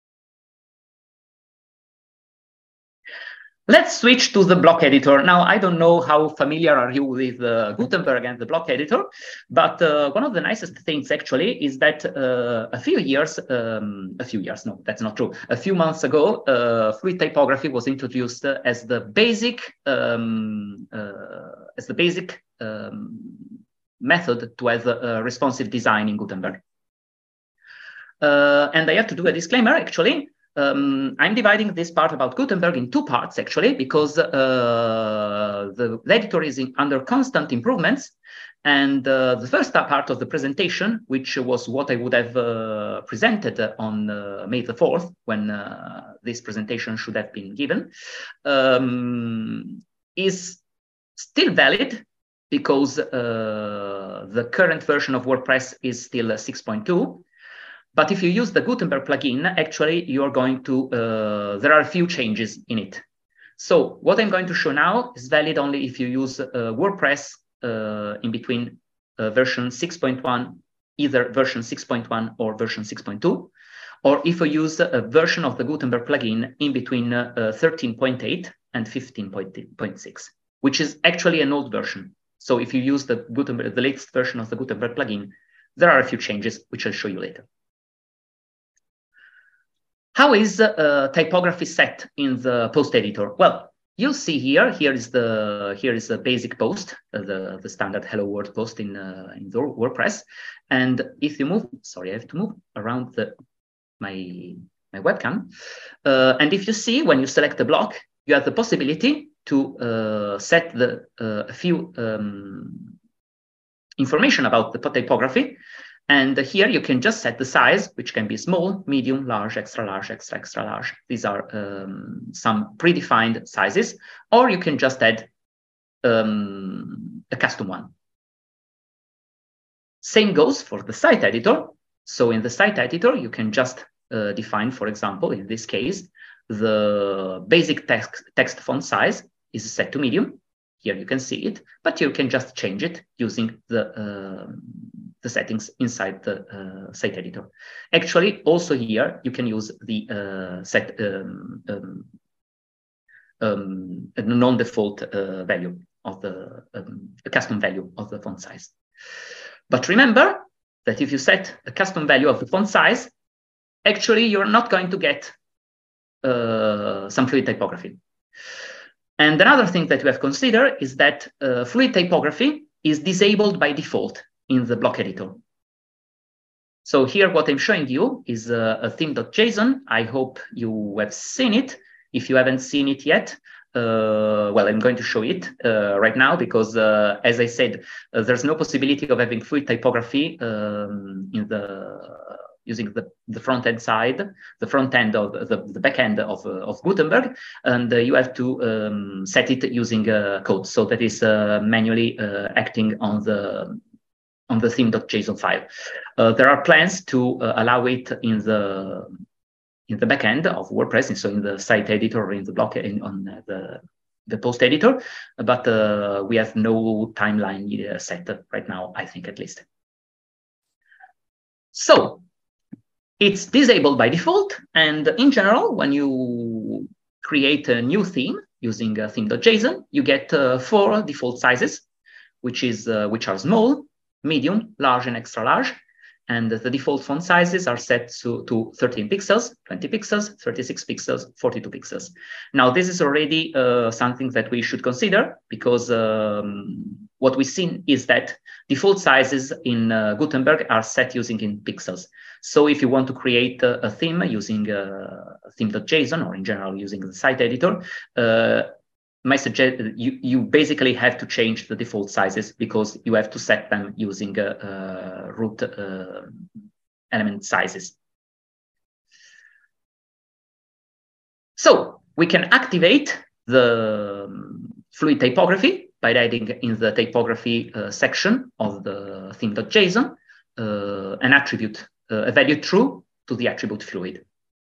Let's switch to the block editor. Now, I don't know how familiar are you with uh, Gutenberg and the block editor, but uh, one of the nicest things actually is that uh, a few years, um, a few years, no, that's not true. A few months ago, uh, fluid typography was introduced uh, as the basic, um, uh, as the basic um, method to have a responsive design in Gutenberg. Uh, and I have to do a disclaimer, actually. Um, I'm dividing this part about Gutenberg in two parts, actually, because uh, the, the editor is in, under constant improvements. And uh, the first part of the presentation, which was what I would have uh, presented on uh, May the fourth, when uh, this presentation should have been given, um, is still valid because uh, the current version of WordPress is still six point two. But if you use the Gutenberg plugin, actually, you're going to, uh, there are a few changes in it. So what I'm going to show now is valid only if you use uh, WordPress uh, in between uh, version six point one, either version six point one or version six point two, or if you use a version of the Gutenberg plugin in between uh, thirteen point eight and fifteen point six, which is actually an old version. So if you use the Gutenberg, the latest version of the Gutenberg plugin, there are a few changes, which I'll show you later. How is uh, typography set in the post editor? Well, you'll see here. Here is the here is the basic post, uh, the the standard Hello World post in uh, in WordPress. And if you move, sorry, I have to move around the my my webcam. Uh, and if you see, when you select the block, you have the possibility to uh, set the uh, a few um, information about the typography. And here you can just set the size, which can be small, medium, large, extra large, extra, extra large. These are um, some predefined sizes, or you can just add um, a custom one. Same goes for the site editor. So in the site editor, you can just uh, define, for example, in this case, the basic text, text font size is set to medium. Here you can see it, but you can just change it using the uh, the settings inside the uh, site editor. Actually, also here, you can use the uh, set um, um, um, a non-default uh, value of the um, a custom value of the font size. But remember that if you set a custom value of the font size, actually, you're not going to get uh, some fluid typography. And another thing that we have considered is that uh, fluid typography is disabled by default in the block editor. So here, what I'm showing you is a, a theme.json. I hope you have seen it. If you haven't seen it yet, uh, well, I'm going to show it uh, right now because, uh, as I said, uh, there's no possibility of having fluid typography um, in the using the, the front end side, the front end of the, the back end of, uh, of Gutenberg, and uh, you have to um, set it using uh, code. So that is uh, manually uh, acting on the on the theme.json file. Uh, there are plans to uh, allow it in the in the backend of WordPress, so in the site editor or in the block in, on the the post editor, but uh, we have no timeline set right now, I think, at least. So it's disabled by default, and in general, when you create a new theme using uh, theme.json, you get uh, four default sizes, which is uh, which are small, medium, large, and extra large. And the default font sizes are set to, to thirteen pixels, twenty pixels, thirty-six pixels, forty-two pixels. Now, this is already uh, something that we should consider because um, what we've seen is that default sizes in uh, Gutenberg are set using in pixels. So if you want to create a, a theme using uh, theme.json or in general using the site editor, uh, my suggestion, you, you basically have to change the default sizes because you have to set them using uh, uh, root uh, element sizes. So we can activate the um, fluid typography by adding in the typography uh, section of the theme.json uh, an attribute, uh, a value true to the attribute fluid.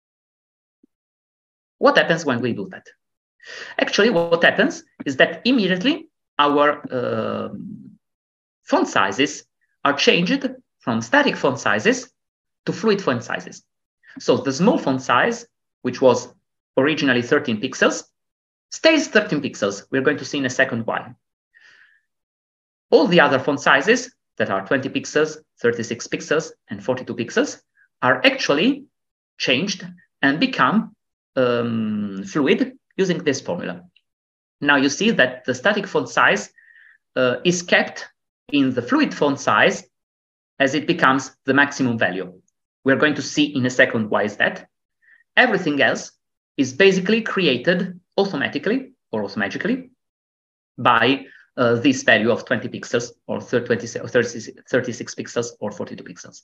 What happens when we do that? Actually, what happens is that immediately our uh, font sizes are changed from static font sizes to fluid font sizes. So the small font size, which was originally thirteen pixels, stays thirteen pixels. We're going to see in a second why. All the other font sizes that are twenty pixels, thirty-six pixels, and forty-two pixels are actually changed and become um, fluid using this formula. Now you see that the static font size uh, is kept in the fluid font size as it becomes the maximum value. We're going to see in a second why is that. everything else is basically created automatically or automatically by uh, this value of twenty pixels or thirty, thirty-six pixels or forty-two pixels.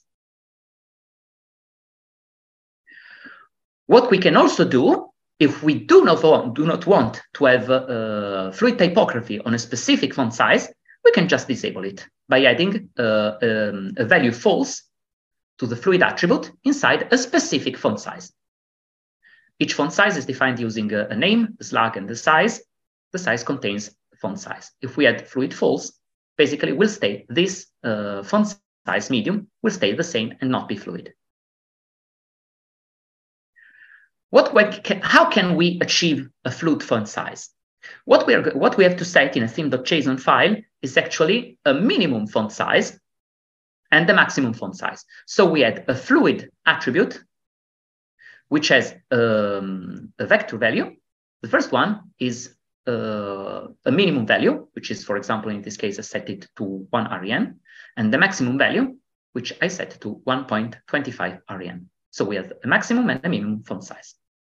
What we can also do, if we do not want, do not want to have uh, fluid typography on a specific font size, we can just disable it by adding uh, um, a value false to the fluid attribute inside a specific font size. Each font size is defined using a, a name, a slug, and the size. The size contains font size. If we add fluid false, basically will stay this uh, font size medium will stay the same and not be fluid. What we can, how can we achieve a fluid font size? What we, are, what we have to set in a theme.json file is actually a minimum font size and the maximum font size. So we add a fluid attribute, which has um, a vector value. The first one is uh, a minimum value, which is, for example, in this case, I set it to one R E M, and the maximum value, which I set to one point two five R E M. So we have a maximum and a minimum font size.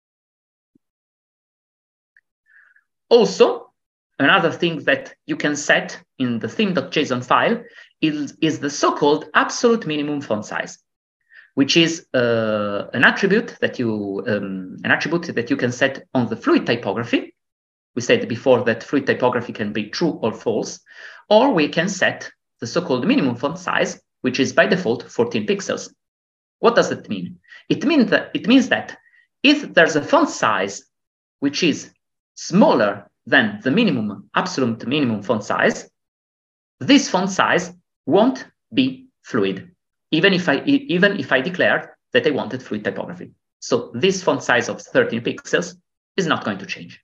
Also, another thing that you can set in the theme.json file is, is the so-called absolute minimum font size, which is uh, an attribute that you um, an attribute that you can set on the fluid typography. We said before that fluid typography can be true or false, or we can set the so-called minimum font size, which is by default fourteen pixels. What does it mean? It means that it means that if there's a font size which is smaller than the minimum absolute minimum font size, this font size won't be fluid, even if I even if I declared that I wanted fluid typography. So this font size of thirteen pixels is not going to change.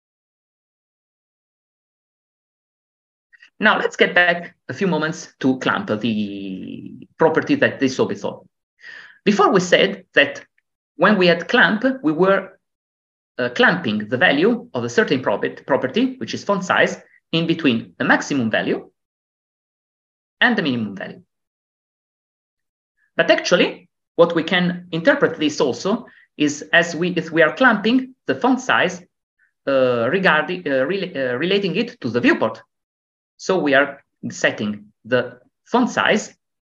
Now let's get back a few moments to clamp, the property that they saw before. Before we said that when we had clamp, we were uh, clamping the value of a certain property, which is font size, in between the maximum value and the minimum value. But actually, what we can interpret this also is as we, if we are clamping the font size uh, regarding uh, re uh, relating it to the viewport. So we are setting the font size.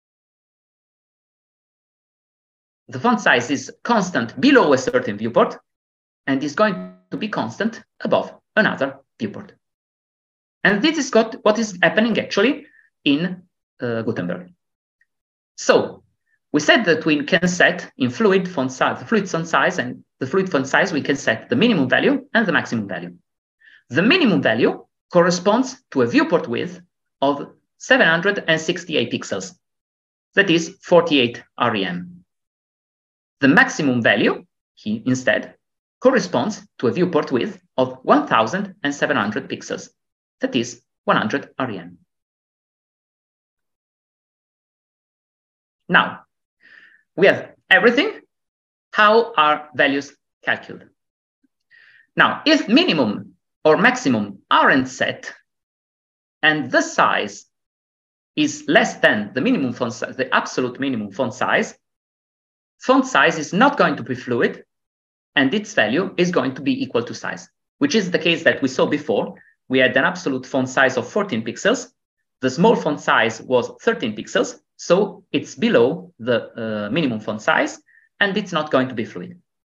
The font size is constant below a certain viewport and is going to be constant above another viewport. And this is got what is happening actually in uh, Gutenberg. So we said that we can set in fluid font size, the fluid font size, and the fluid font size, we can set the minimum value and the maximum value. The minimum value corresponds to a viewport width of seven hundred sixty-eight pixels. That is forty-eight R E M. The maximum value, he, instead, corresponds to a viewport width of one thousand seven hundred pixels. That is one hundred R E M. Now, we have everything. How are values calculated? Now, if minimum or maximum aren't set, and the size is less than the minimum font size, the absolute minimum font size, font size is not going to be fluid, and its value is going to be equal to size, which is the case that we saw before. We had an absolute font size of fourteen pixels. The small font size was thirteen pixels, so it's below the uh, minimum font size, and it's not going to be fluid.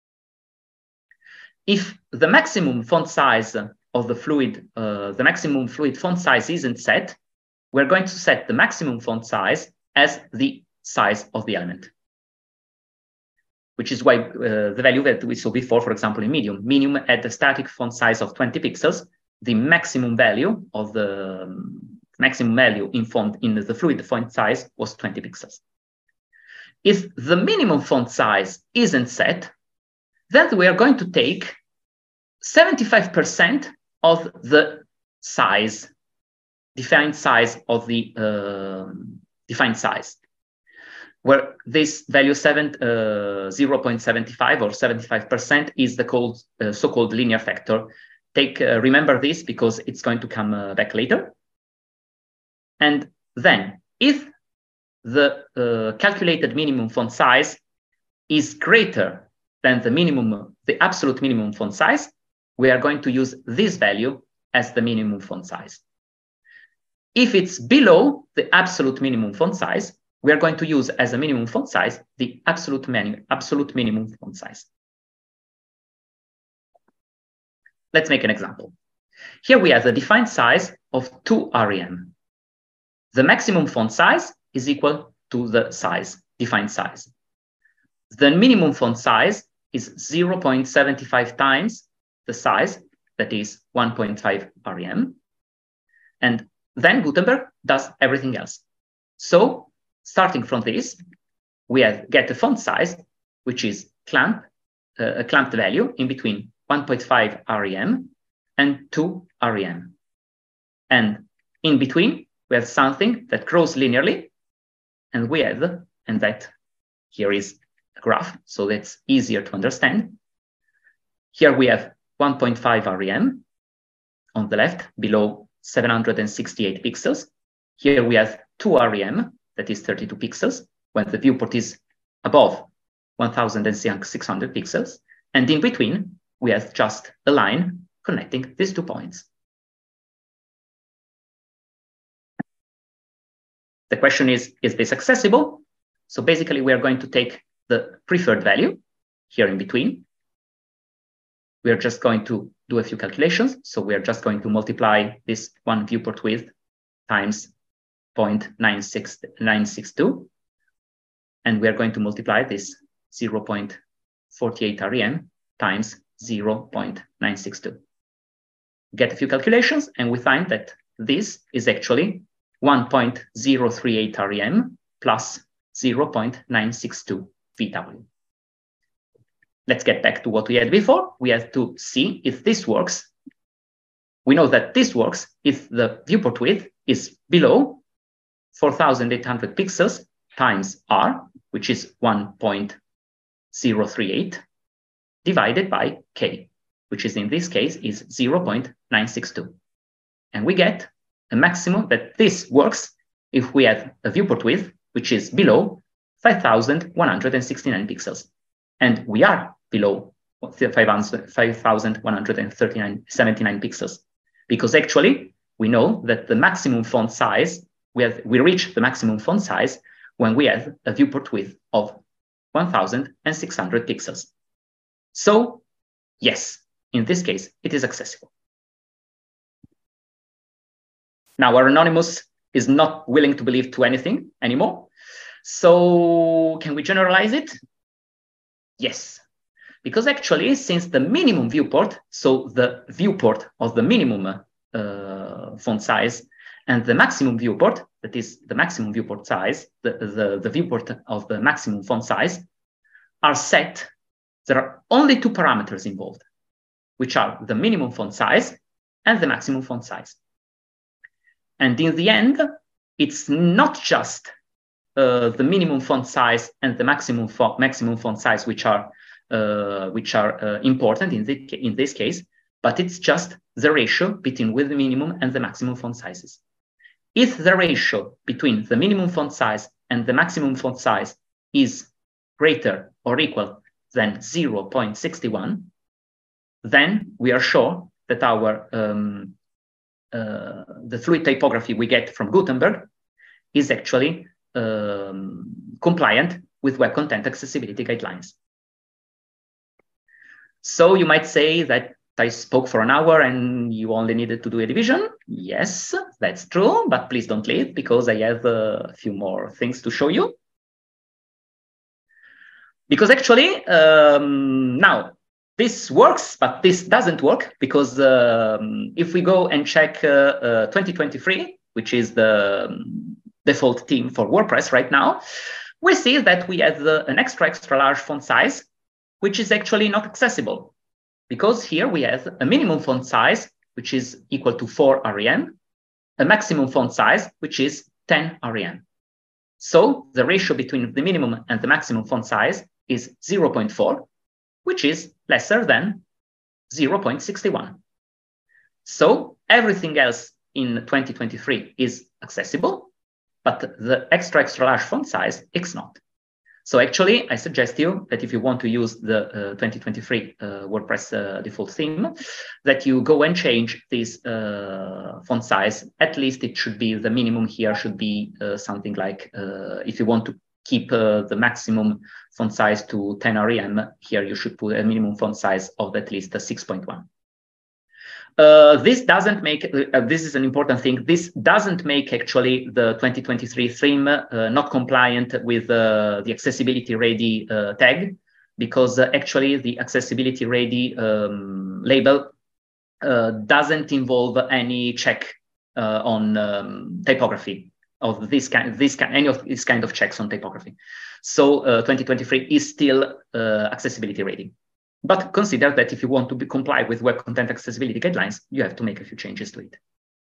If the maximum font size of the fluid, uh, the maximum fluid font size isn't set, we're going to set the maximum font size as the size of the element, which is why uh, the value that we saw before, for example, in medium, medium had a static font size of twenty pixels. The maximum value of the um, maximum value in font in the fluid font size was twenty pixels. If the minimum font size isn't set, then we are going to take seventy-five percent of the size, defined size of the uh, defined size, where this value seven, uh, zero point seven five or seventy-five percent is the called, uh, so-called linear factor. Take, uh, remember this because it's going to come uh, back later. And then if the uh, calculated minimum font size is greater than the minimum, the absolute minimum font size, we are going to use this value as the minimum font size. If it's below the absolute minimum font size, we are going to use as a minimum font size the absolute, menu, absolute minimum font size. Let's make an example. Here we have the defined size of two R E M. The maximum font size is equal to the size, defined size. The minimum font size is zero point seven five times the size, that is one point five R E M. And then Gutenberg does everything else. So starting from this, we have get a font size, which is clamp, uh, a clamped value in between one point five R E M and two R E M. And in between, we have something that grows linearly, and we have, and that here is a graph, so that's easier to understand. Here we have one point five R E M on the left, below seven hundred sixty-eight pixels. Here we have two R E M, that is thirty-two pixels, when the viewport is above one thousand six hundred pixels. And in between, we have just a line connecting these two points. The question is, is this accessible? So basically, we are going to take the preferred value here in between. We are just going to do a few calculations. So we are just going to multiply this one viewport width times zero point nine six nine six two. And we are going to multiply this zero point four eight R E M times zero point nine six two. Get a few calculations, and we find that this is actually one point zero three eight R E M plus zero point nine six two V W. Let's get back to what we had before. We have to see if this works. We know that this works if the viewport width is below four thousand eight hundred pixels times R, which is one point zero three eight, divided by K, which is in this case is zero point nine six two. And we get a maximum that this works if we have a viewport width which is below five thousand one hundred sixty-nine pixels. And we are below five thousand one hundred seventy-nine pixels, because actually we know that the maximum font size, we, have, we reach the maximum font size when we have a viewport width of one thousand six hundred pixels. So yes, in this case, it is accessible. Now, our anonymous is not willing to believe to anything anymore. So can we generalize it? Yes, because actually, since the minimum viewport, so the viewport of the minimum uh, font size and the maximum viewport, that is the maximum viewport size, the, the, the viewport of the maximum font size, are set, there are only two parameters involved, which are the minimum font size and the maximum font size. And in the end, it's not just uh, the minimum font size and the maximum font, maximum font size which are uh, which are uh, important in, the, in this case, but it's just the ratio between with the minimum and the maximum font sizes. If the ratio between the minimum font size and the maximum font size is greater or equal than zero point six one, then we are sure that our um, uh, the fluid typography we get from Gutenberg is actually um, compliant with Web Content Accessibility Guidelines. So you might say that I spoke for an hour and you only needed to do a division. Yes, that's true, but please don't leave because I have a few more things to show you. Because actually, um, now, this works, but this doesn't work because um, if we go and check uh, uh, twenty twenty-three, which is the um, default theme for WordPress right now, we see that we have uh, an extra, extra large font size, which is actually not accessible. Because here we have a minimum font size, which is equal to four R E M, a maximum font size, which is ten R E M. So the ratio between the minimum and the maximum font size is zero point four, which is lesser than zero point six one. So everything else in twenty twenty-three is accessible, but the extra, extra large font size is not. So actually, I suggest you that if you want to use the uh, twenty twenty-three uh, WordPress uh, default theme, that you go and change this uh, font size. At least it should be, the minimum here should be uh, something like, uh, if you want to keep uh, the maximum font size to ten R E M, here you should put a minimum font size of at least a six point one. Uh, this doesn't make, uh, this is an important thing, this doesn't make actually the twenty twenty-three theme uh, not compliant with uh, the accessibility ready uh, tag, because uh, actually the accessibility ready um, label uh, doesn't involve any check uh, on um, typography of this kind, this kind, any of this kind of checks on typography. So uh, twenty twenty-three is still uh, accessibility ready. But consider that if you want to be comply with web content accessibility guidelines, you have to make a few changes to it.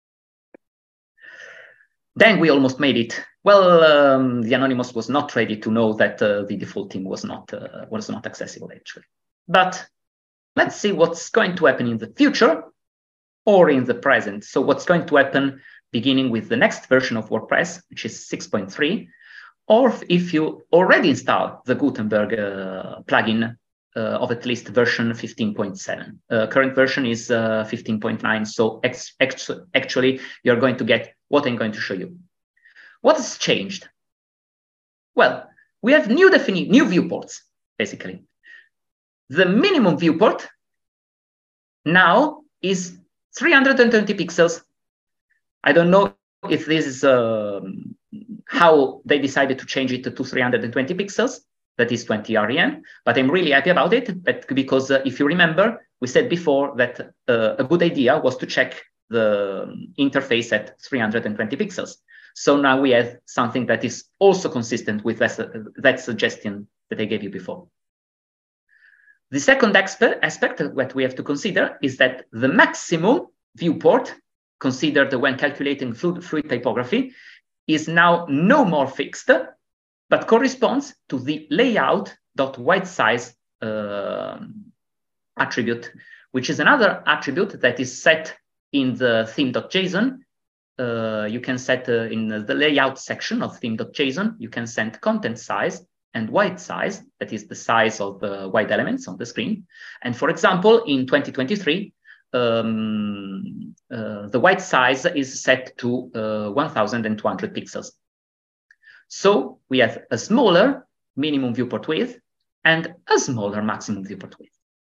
Then we almost made it. Well, um, the Anonymous was not ready to know that uh, the default theme was not, uh, was not accessible, actually. But let's see what's going to happen in the future or in the present. So what's going to happen beginning with the next version of WordPress, which is six point three, or if you already installed the Gutenberg uh, plugin Uh, of at least version fifteen point seven. Uh, current version is uh, fifteen point nine, so ex ex actually you're going to get what I'm going to show you. What has changed? Well, we have new defini new viewports, basically. The minimum viewport now is three hundred twenty pixels. I don't know if this is uh, how they decided to change it to three hundred twenty pixels. That is twenty R E M, but I'm really happy about it, but because uh, if you remember, we said before that uh, a good idea was to check the interface at three hundred twenty pixels. So now we have something that is also consistent with that, uh, that suggestion that I gave you before. The second aspect that we have to consider is that the maximum viewport considered when calculating fluid, fluid typography is now no more fixed, but corresponds to the layout.whitesize uh, attribute, which is another attribute that is set in the theme.json. Uh, you can set uh, in the layout section of theme.json, you can set content size and white size, that is the size of the white elements on the screen. And for example, in twenty twenty-three, um, uh, the white size is set to uh, one thousand two hundred pixels. So we have a smaller minimum viewport width and a smaller maximum viewport width.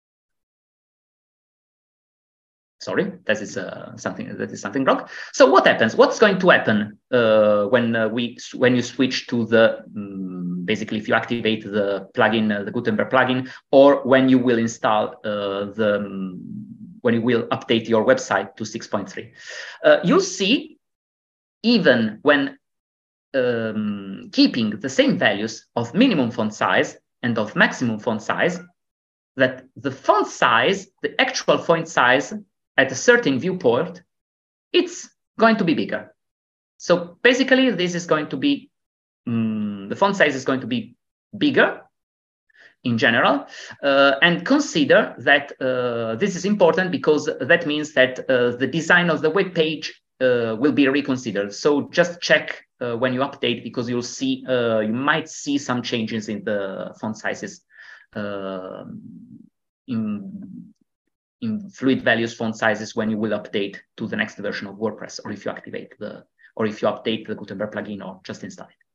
Sorry, that is uh, something that is something wrong. So what happens? What's going to happen uh, when uh, we when you switch to the um, basically if you activate the plugin, uh, the Gutenberg plugin, or when you will install uh, the um, when you will update your website to six point three? Uh, you'll see even when Um, keeping the same values of minimum font size and of maximum font size, that the font size, the actual font size at a certain viewport, it's going to be bigger. So basically, this is going to be, um, the font size is going to be bigger in general. Uh, and consider that uh, this is important because that means that uh, the design of the web page uh, will be reconsidered. So just check Uh, when you update, because you'll see, uh, you might see some changes in the font sizes, uh, in, in fluid values font sizes when you will update to the next version of WordPress, or if you activate the, or if you update the Gutenberg plugin or just install it.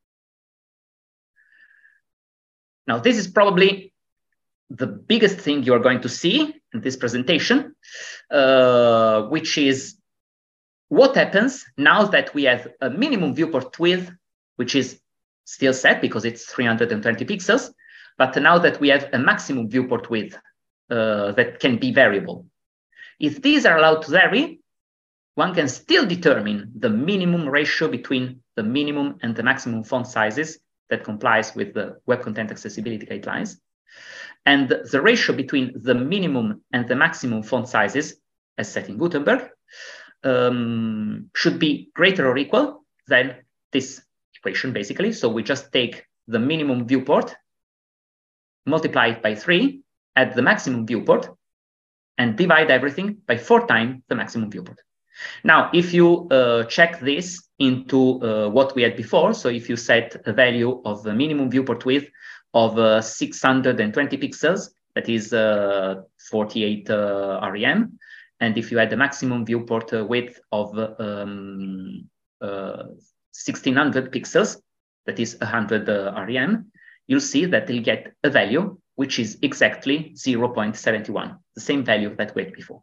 Now, this is probably the biggest thing you're going to see in this presentation, uh, which is what happens now that we have a minimum viewport width, which is still set because it's three hundred twenty pixels, but now that we have a maximum viewport width uh, that can be variable. If these are allowed to vary, one can still determine the minimum ratio between the minimum and the maximum font sizes that complies with the Web Content Accessibility Guidelines. And the ratio between the minimum and the maximum font sizes, as set in Gutenberg, Um, should be greater or equal than this equation, basically. So we just take the minimum viewport, multiply it by three, add the maximum viewport, and divide everything by four times the maximum viewport. Now, if you uh, check this into uh, what we had before, so if you set a value of the minimum viewport width of uh, six hundred twenty pixels, that is uh, forty-eight uh, R E M. And if you had the maximum viewport uh, width of um, uh, sixteen hundred pixels, that is one hundred uh, R E M, you'll see that you'll get a value which is exactly zero point seven one, the same value that we had before.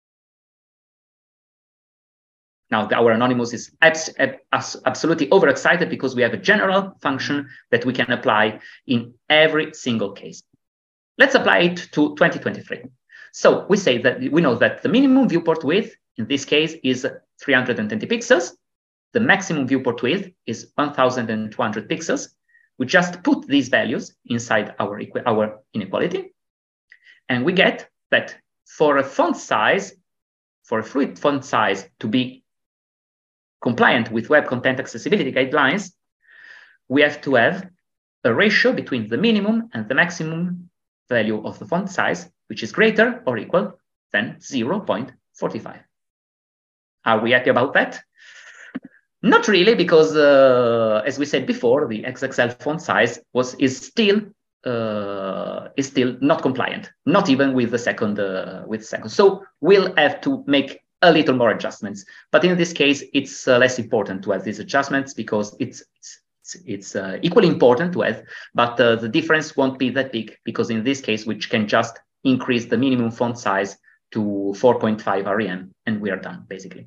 Now, our Anonymous is abs abs absolutely overexcited because we have a general function that we can apply in every single case. Let's apply it to twenty twenty-three. So we say that we know that the minimum viewport width in this case is three hundred twenty pixels. The maximum viewport width is one thousand two hundred pixels. We just put these values inside our, our inequality. And we get that for a font size, for a fluid font size to be compliant with Web Content Accessibility Guidelines, we have to have a ratio between the minimum and the maximum value of the font size, which is greater or equal than zero point four five. Are we happy about that? Not really, because uh, as we said before, the X X L font size was is still uh, is still not compliant, not even with the second uh, with the second. So we'll have to make a little more adjustments. But in this case, it's uh, less important to have these adjustments because it's it's, it's uh, equally important to have, but uh, the difference won't be that big because in this case, we can just increase the minimum font size to four point five R E M and we are done, basically.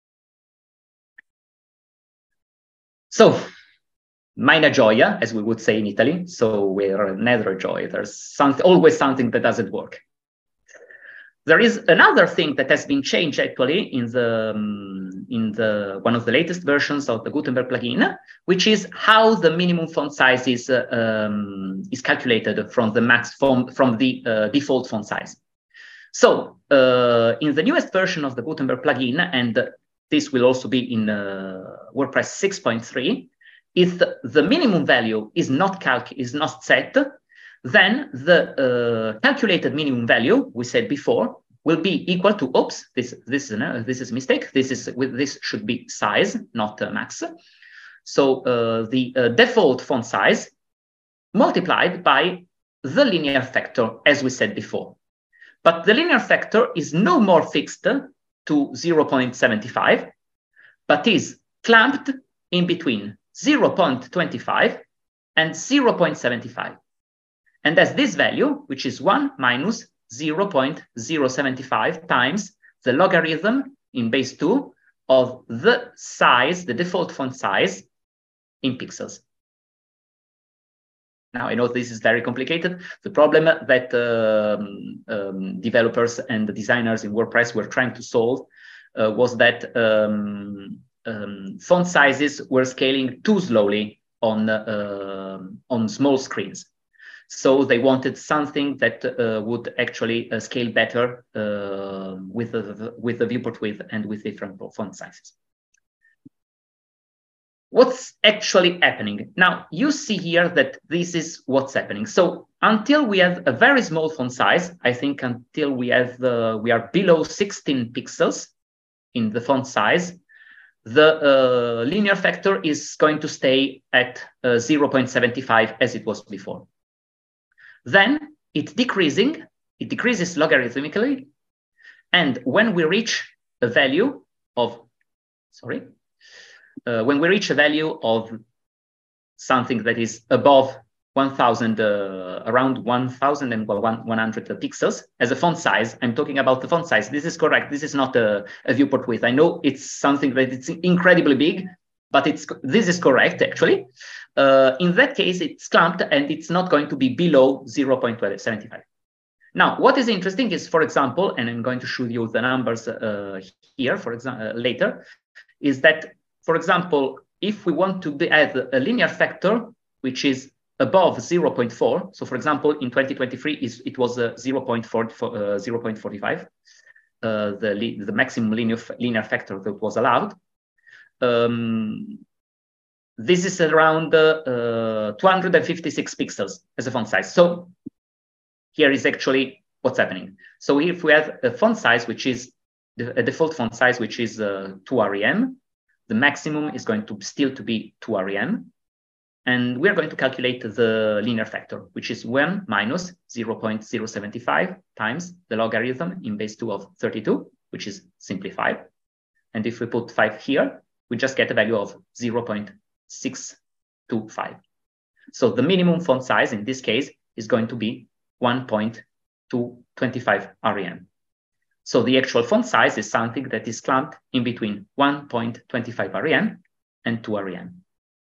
So, mina gioia, as we would say in Italy. So we're never joy. There's some, always something that doesn't work. There is another thing that has been changed actually in the um, in the one of the latest versions of the Gutenberg plugin, which is how the minimum font size is uh, um, is calculated from the max from from the uh, default font size. So uh, in the newest version of the Gutenberg plugin, and uh, this will also be in uh, WordPress six point three, if the, the minimum value is not calc is not set, then the uh, calculated minimum value we said before will be equal to, oops, this this is a this is a mistake. This is with this should be size, not uh, max. So uh, the uh, default font size multiplied by the linear factor, as we said before. But the linear factor is no more fixed to zero point seven five, but is clamped in between zero point two five and zero point seven five. And as this value, which is one minus zero point zero seven five times the logarithm in base two of the size, the default font size in pixels. Now, I know this is very complicated. The problem that um, um, developers and the designers in WordPress were trying to solve uh, was that um, um, font sizes were scaling too slowly on, uh, on small screens. So they wanted something that uh, would actually uh, scale better uh, with, the, with the viewport width and with different font sizes. What's actually happening? Now, you see here that this is what's happening. So until we have a very small font size, I think until we have the, we are below sixteen pixels in the font size, the uh, linear factor is going to stay at uh, zero point seven five as it was before. Then it's decreasing, it decreases logarithmically. And when we reach a value of, sorry, uh, when we reach a value of something that is above one thousand, uh, around one thousand one hundred pixels as a font size, I'm talking about the font size. This is correct. This is not a, a viewport width. I know it's something that it's incredibly big, but it's this is correct actually. Uh, in that case, it's clamped and it's not going to be below zero point seven five. Now, what is interesting is, for example, and I'm going to show you the numbers uh, here, for example, uh, later, is that, for example, if we want to be, add a linear factor, which is above zero point four, so for example, in twenty twenty-three, is it was uh, zero point four five, uh, the, the maximum linear, linear factor that was allowed. Um, this is around uh, uh, two hundred fifty-six pixels as a font size. So here is actually what's happening. So if we have a font size, which is the, a default font size, which is uh, two R E M, the maximum is going to still to be two R E M. And we're going to calculate the linear factor, which is one minus zero point zero seven five times the logarithm in base two of thirty-two, which is simply five. And if we put five here, we just get a value of zero point six two five. So the minimum font size in this case is going to be one point two two five R E M. So the actual font size is something that is clamped in between one point two five R E M and two R E M.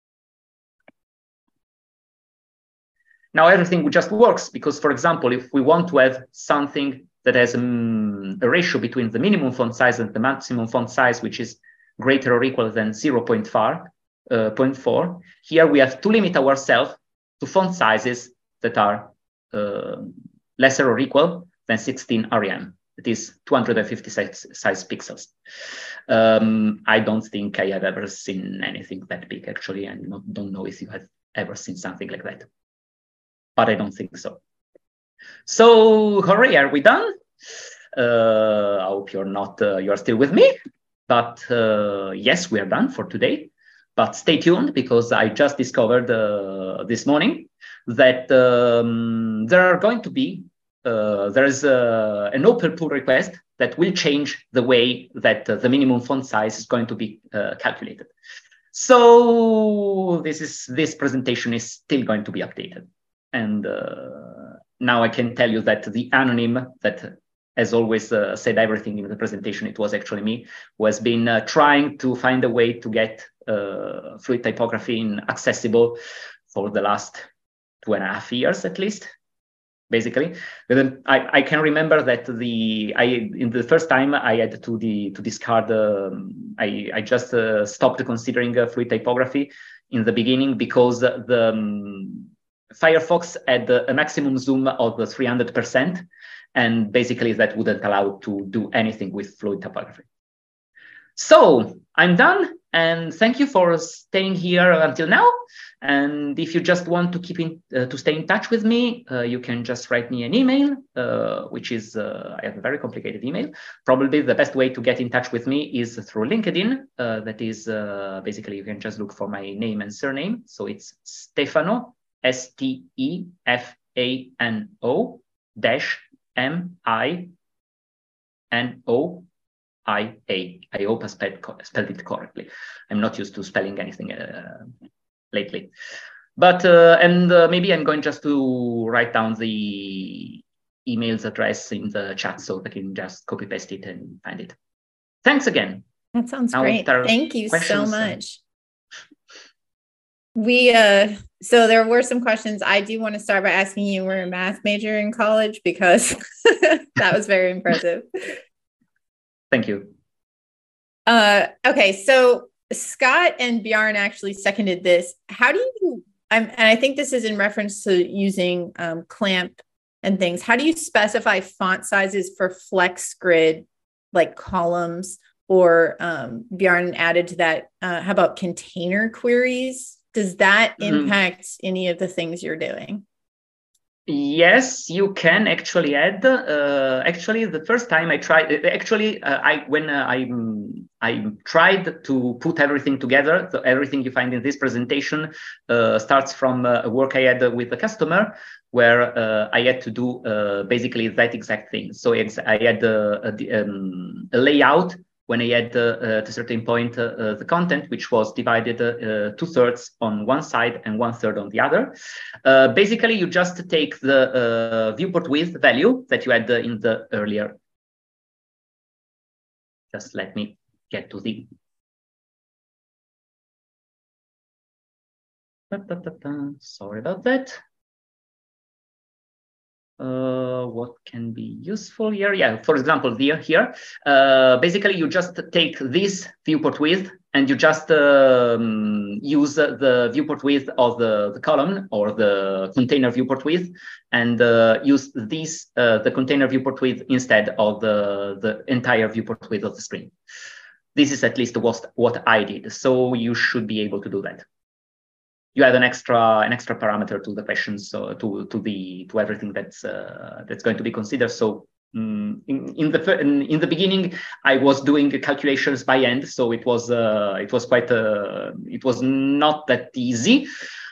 Now everything just works because, for example, if we want to have something that has um, a ratio between the minimum font size and the maximum font size, which is greater or equal than zero point four, uh, here we have to limit ourselves to font sizes that are uh, lesser or equal than sixteen R E M. That is two hundred fifty-six size pixels. Um, I don't think I have ever seen anything that big, actually, and not, don't know if you have ever seen something like that. But I don't think so. So, hooray, are we done? Uh, I hope you're not, uh, you're still with me. But uh, yes, we are done for today. But stay tuned, because I just discovered uh, this morning that um, there are going to be, uh, there is uh, an open pull request that will change the way that uh, the minimum font size is going to be uh, calculated. So this is this presentation is still going to be updated. And uh, now I can tell you that the anonym that has always uh, said everything in the presentation, it was actually me, who has been uh, trying to find a way to get uh, fluid typography in accessible for the last two and a half years at least, basically. But then I, I can remember that the I in the first time I had to the to discard. Um, I I just uh, stopped considering uh, fluid typography in the beginning because the um, Firefox had a maximum zoom of three hundred percent, and basically that wouldn't allow to do anything with fluid typography. So I'm done, and thank you for staying here until now. And if you just want to keep in uh, to stay in touch with me, uh, you can just write me an email, uh, which is uh, I have a very complicated email. Probably the best way to get in touch with me is through LinkedIn. Uh, that is uh, basically you can just look for my name and surname. So it's Stefano. S T E F A N O dash M I N O I A. I hope I spelled, spelled it correctly. I'm not used to spelling anything uh, lately. But, uh, and uh, maybe I'm going just to write down the email's address in the chat so they can just copy paste it and find it. Thanks again. That sounds now, great. Thank you so much. We, uh, so there were some questions. I do want to start by asking you, were a math major in college, because that was very impressive. Thank you. Uh, okay. So Scott and Bjarne actually seconded this. How do you, I'm, and I think this is in reference to using um, clamp and things. How do you specify font sizes for FlexGrid, like columns, or um, Bjarne added to that? Uh, how about container queries? Does that impact mm. any of the things you're doing? Yes, you can actually add. Uh, actually, the first time I tried, actually, uh, I when uh, I I tried to put everything together, so everything you find in this presentation uh, starts from uh, a work I had with the customer, where uh, I had to do uh, basically that exact thing. So it's, I had a, a, um, a layout. When I had uh, uh, at a certain point uh, uh, the content, which was divided uh, two thirds on one side and one third on the other. Uh, basically, you just take the uh, viewport width value that you had uh, in the earlier. Just let me get to the. Sorry about that. Uh, what can be useful here? Yeah, for example, here, here, uh, basically you just take this viewport width and you just um, use the viewport width of the, the column or the container viewport width, and uh, use this, uh, the container viewport width instead of the, the entire viewport width of the screen. This is at least what, what I did. So you should be able to do that. You add an extra an extra parameter to the questions, so to to the to everything that's uh, that's going to be considered. So um, in in the in, in the beginning, I was doing calculations by hand, so it was uh, it was quite uh, it was not that easy.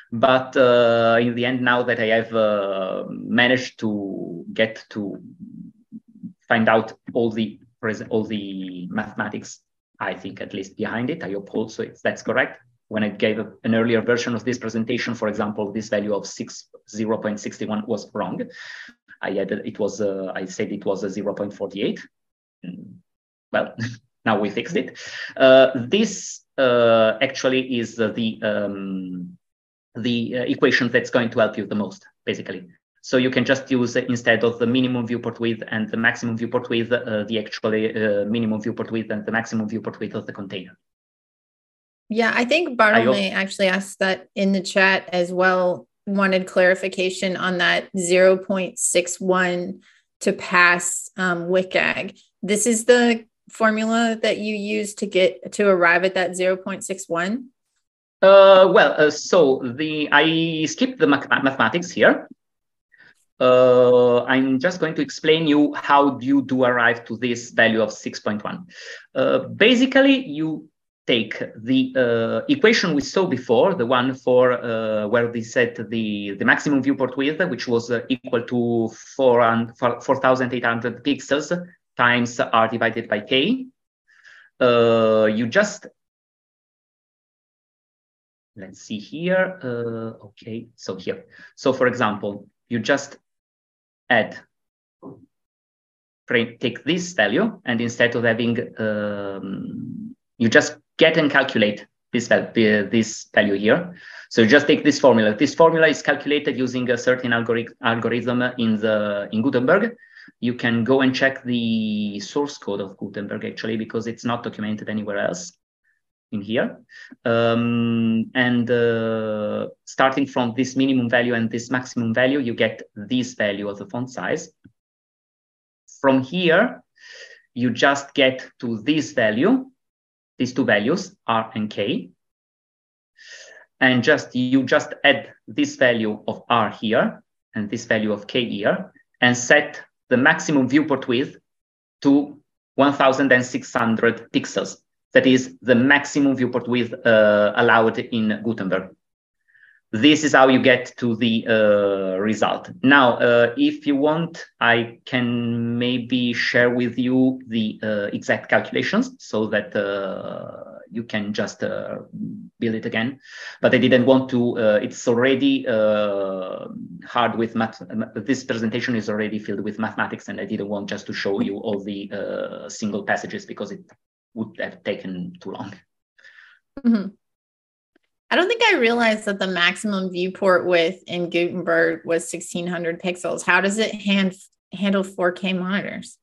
But uh, in the end, now that I have uh, managed to get to find out all the all the mathematics, I think at least behind it, I hope also it's, that's correct. When I gave a, an earlier version of this presentation, for example, this value of zero point six one was wrong. I added it was uh, I said it was a zero point four eight. Well, now we fixed it. Uh, this uh, actually is uh, the um, the uh, equation that's going to help you the most, basically. So you can just use, uh, instead of the minimum viewport width and the maximum viewport width, uh, the actually uh, minimum viewport width and the maximum viewport width of the container. Yeah, I think Bartolome actually asked that in the chat as well, wanted clarification on that zero point six one to pass um, W C A G. This is the formula that you use to get to arrive at that zero point six one? Uh, well, uh, so the I skipped the math mathematics here. Uh, I'm just going to explain you how you do arrive to this value of six point one. Uh, basically, you take the uh, equation we saw before, the one for uh, where we set the, the maximum viewport width, which was uh, equal to four thousand eight hundred pixels times R divided by K. Uh, you just, let's see here. Uh, okay, so here. So for example, you just add, take this value, and instead of having, um, you just get and calculate this value, this value here. So you just take this formula. This formula is calculated using a certain algorithm algorithm in the in Gutenberg. You can go and check the source code of Gutenberg actually, because it's not documented anywhere else in here. Um, and uh, starting from this minimum value and this maximum value, you get this value of the font size. From here, you just get to this value, these two values, R and K. And just you just add this value of R here and this value of K here, and set the maximum viewport width to one thousand six hundred pixels. That is the maximum viewport width uh, allowed in Gutenberg. This is how you get to the uh, result. Now, uh, if you want, I can maybe share with you the uh, exact calculations so that uh, you can just uh, build it again. But I didn't want to, uh, it's already uh, hard with math. This presentation is already filled with mathematics, and I didn't want just to show you all the uh, single passages because it would have taken too long. Mm-hmm. I don't think I realized that the maximum viewport width in Gutenberg was sixteen hundred pixels. How does it hand, handle four K monitors?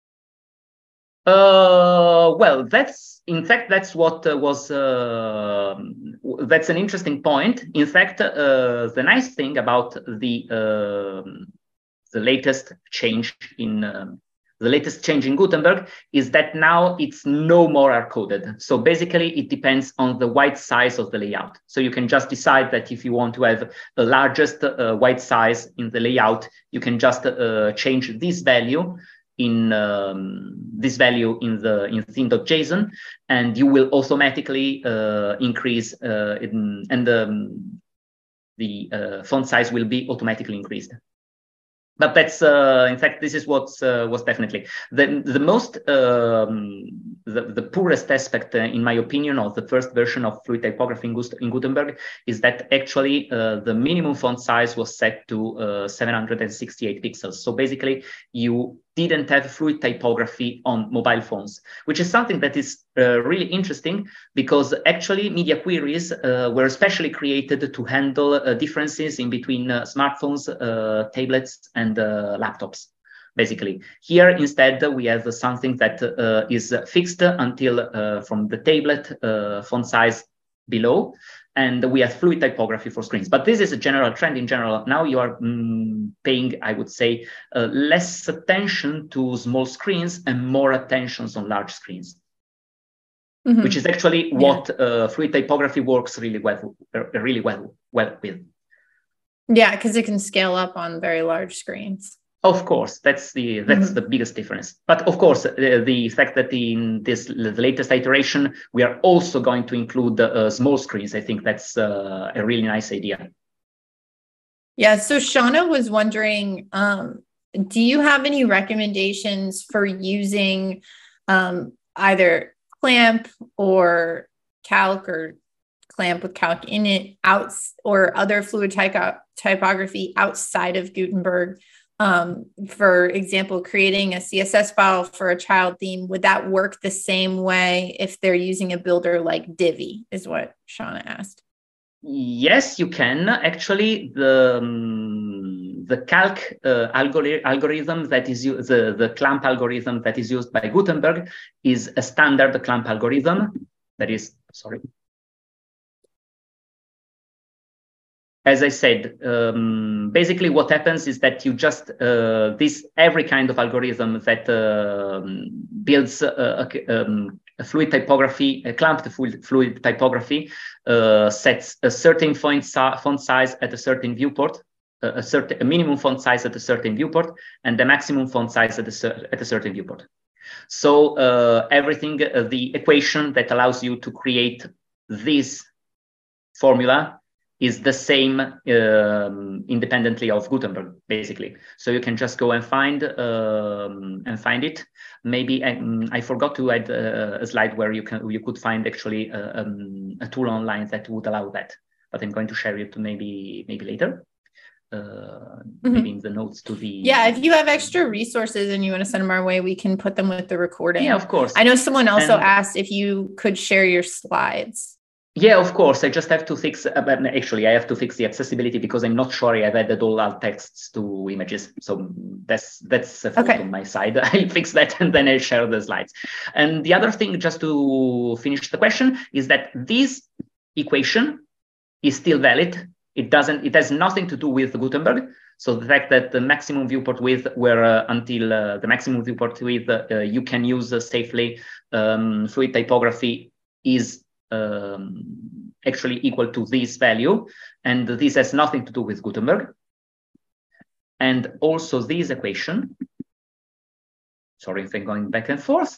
Uh, well, that's, in fact, that's what uh, was, uh, that's an interesting point. In fact, uh, the nice thing about the, uh, the latest change in, uh, The latest change in Gutenberg is that now it's no more hard-coded. So basically, it depends on the white size of the layout. So you can just decide that if you want to have the largest uh, white size in the layout, you can just uh, change this value in um, this value in the in theme.json, and you will automatically uh, increase uh, in, and um, the uh, font size will be automatically increased. But that's, uh, in fact, this is what's uh, was definitely the the most um, the the poorest aspect, uh, in my opinion, of the first version of fluid typography in, Gust in Gutenberg is that actually uh, the minimum font size was set to uh, seven hundred sixty-eight pixels. So basically, you didn't have fluid typography on mobile phones, which is something that is uh, really interesting because actually media queries uh, were especially created to handle uh, differences in between uh, smartphones, uh, tablets, and uh, laptops. Basically, here instead we have something that uh, is fixed until uh, from the tablet uh, font size below, and we have fluid typography for screens. But this is a general trend in general. Now you are mm, paying, I would say, uh, less attention to small screens and more attention on large screens, mm-hmm. which is actually what yeah. uh, fluid typography works really well, uh, really well, well with. Yeah, because it can scale up on very large screens. Of course, that's the that's Mm-hmm. the biggest difference. But of course, uh, the fact that in this the latest iteration we are also going to include uh, small screens, I think that's uh, a really nice idea. Yeah. So Shauna was wondering, um, do you have any recommendations for using um, either Clamp or Calc or Clamp with Calc in it out or other fluid typo- typography outside of Gutenberg? Um, for example, creating a C S S file for a child theme, would that work the same way if they're using a builder like Divi, is what Shauna asked. Yes, you can. Actually, the um, the calc uh, algori- algorithm that is used, the, the clamp algorithm that is used by Gutenberg is a standard clamp algorithm. That is, sorry. As I said, um, basically what happens is that you just, uh, this, every kind of algorithm that uh, builds a, a, um, a fluid typography, a clamped fluid, fluid typography, uh, sets a certain font, si font size at a certain viewport, a, a certain a minimum font size at a certain viewport, and the maximum font size at a, at a certain viewport. So uh, everything, uh, the equation that allows you to create this formula is the same um, independently of Gutenberg, basically. So you can just go and find um, and find it. Maybe I, I forgot to add a, a slide where you can you could find actually a, um, a tool online that would allow that. But I'm going to share it maybe maybe later. Uh, mm-hmm. Maybe in the notes to the yeah. If you have extra resources and you want to send them our way, we can put them with the recording. Yeah, of course. I know someone also and, asked if you could share your slides. Yeah, of course. I just have to fix, uh, actually, I have to fix the accessibility because I'm not sure I've added all alt texts to images. So that's that's a fault okay. on my side. I'll fix that and then I'll share the slides. And the other thing, just to finish the question, is that this equation is still valid. It doesn't, it has nothing to do with Gutenberg. So the fact that the maximum viewport width, where uh, until uh, the maximum viewport width, uh, you can use uh, safely um, fluid typography is Um, actually equal to this value, and this has nothing to do with Gutenberg. And also this equation, sorry if I'm going back and forth,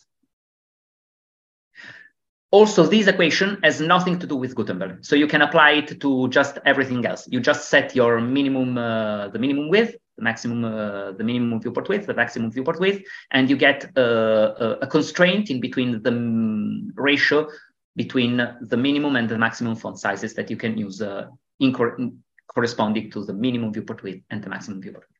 also this equation has nothing to do with Gutenberg. So you can apply it to just everything else. You just set your minimum, uh, the minimum width, the maximum, uh, the minimum viewport width, the maximum viewport width, and you get uh, a, a constraint in between the ratio between the minimum and the maximum font sizes that you can use uh, in cor corresponding to the minimum viewport width and the maximum viewport width.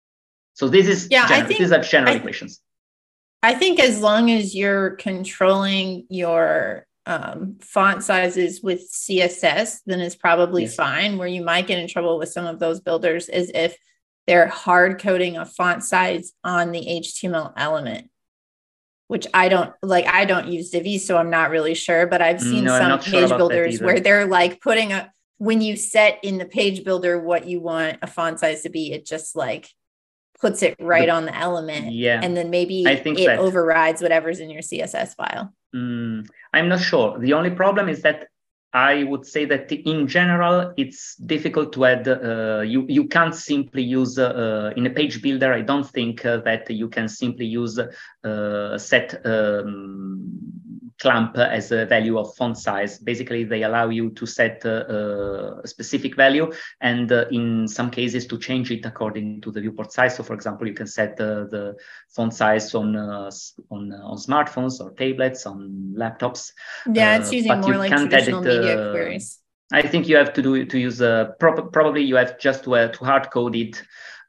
So this is yeah, I think, these are general I, equations. I think as long as you're controlling your um, font sizes with C S S, then it's probably yes. fine. Where you might get in trouble with some of those builders is if they're hard coding a font size on the H T M L element, which I don't like. I don't use Divi, so I'm not really sure, but I've seen no, some sure page builders where they're like putting a, when you set in the page builder what you want a font size to be, it just like puts it right the, on the element. Yeah. And then maybe I think it that, overrides whatever's in your C S S file. Mm, I'm not sure. The only problem is that I would say that in general, it's difficult to add, uh, you, you can't simply use, uh, in a page builder, I don't think uh, that you can simply use uh, set um, clamp as a value of font size. Basically, they allow you to set uh, a specific value and uh, in some cases to change it according to the viewport size. So for example, you can set uh, the font size on, uh, on, uh, on smartphones or tablets, on laptops. Yeah, it's using uh, more like traditional edit, media uh, queries. I think you have to do to use uh, pro probably you have just to, uh, to hard code it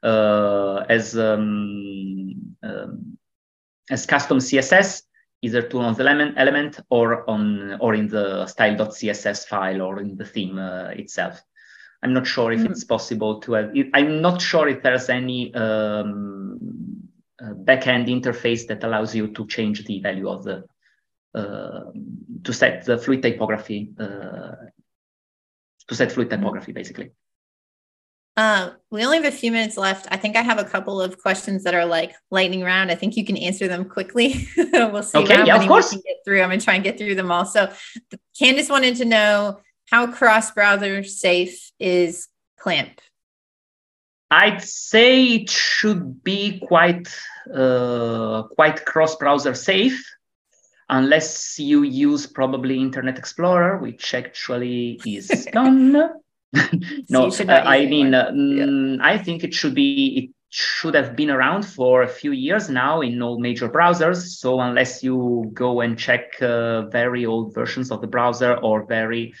uh, as um, um, as custom C S S, either to on the element element or on or in the style.css file or in the theme uh, itself. I'm not sure if mm-hmm. it's possible to have. It, I'm not sure if there's any um, uh, backend interface that allows you to change the value of the uh, to set the fluid typography. Uh, to set fluid typography, basically. Uh, we only have a few minutes left. I think I have a couple of questions that are like lightning round. I think you can answer them quickly. We'll see okay, how yeah, many of course. we can get through. I'm going to try and get through them all. So Candice wanted to know how cross-browser safe is Clamp? I'd say it should be quite uh, quite cross-browser safe, unless you use probably Internet Explorer, which actually is done. No, so uh, I mean, uh, yeah. mm, I think it should be, it should have been around for a few years now in all major browsers. So unless you go and check uh, very old versions of the browser or very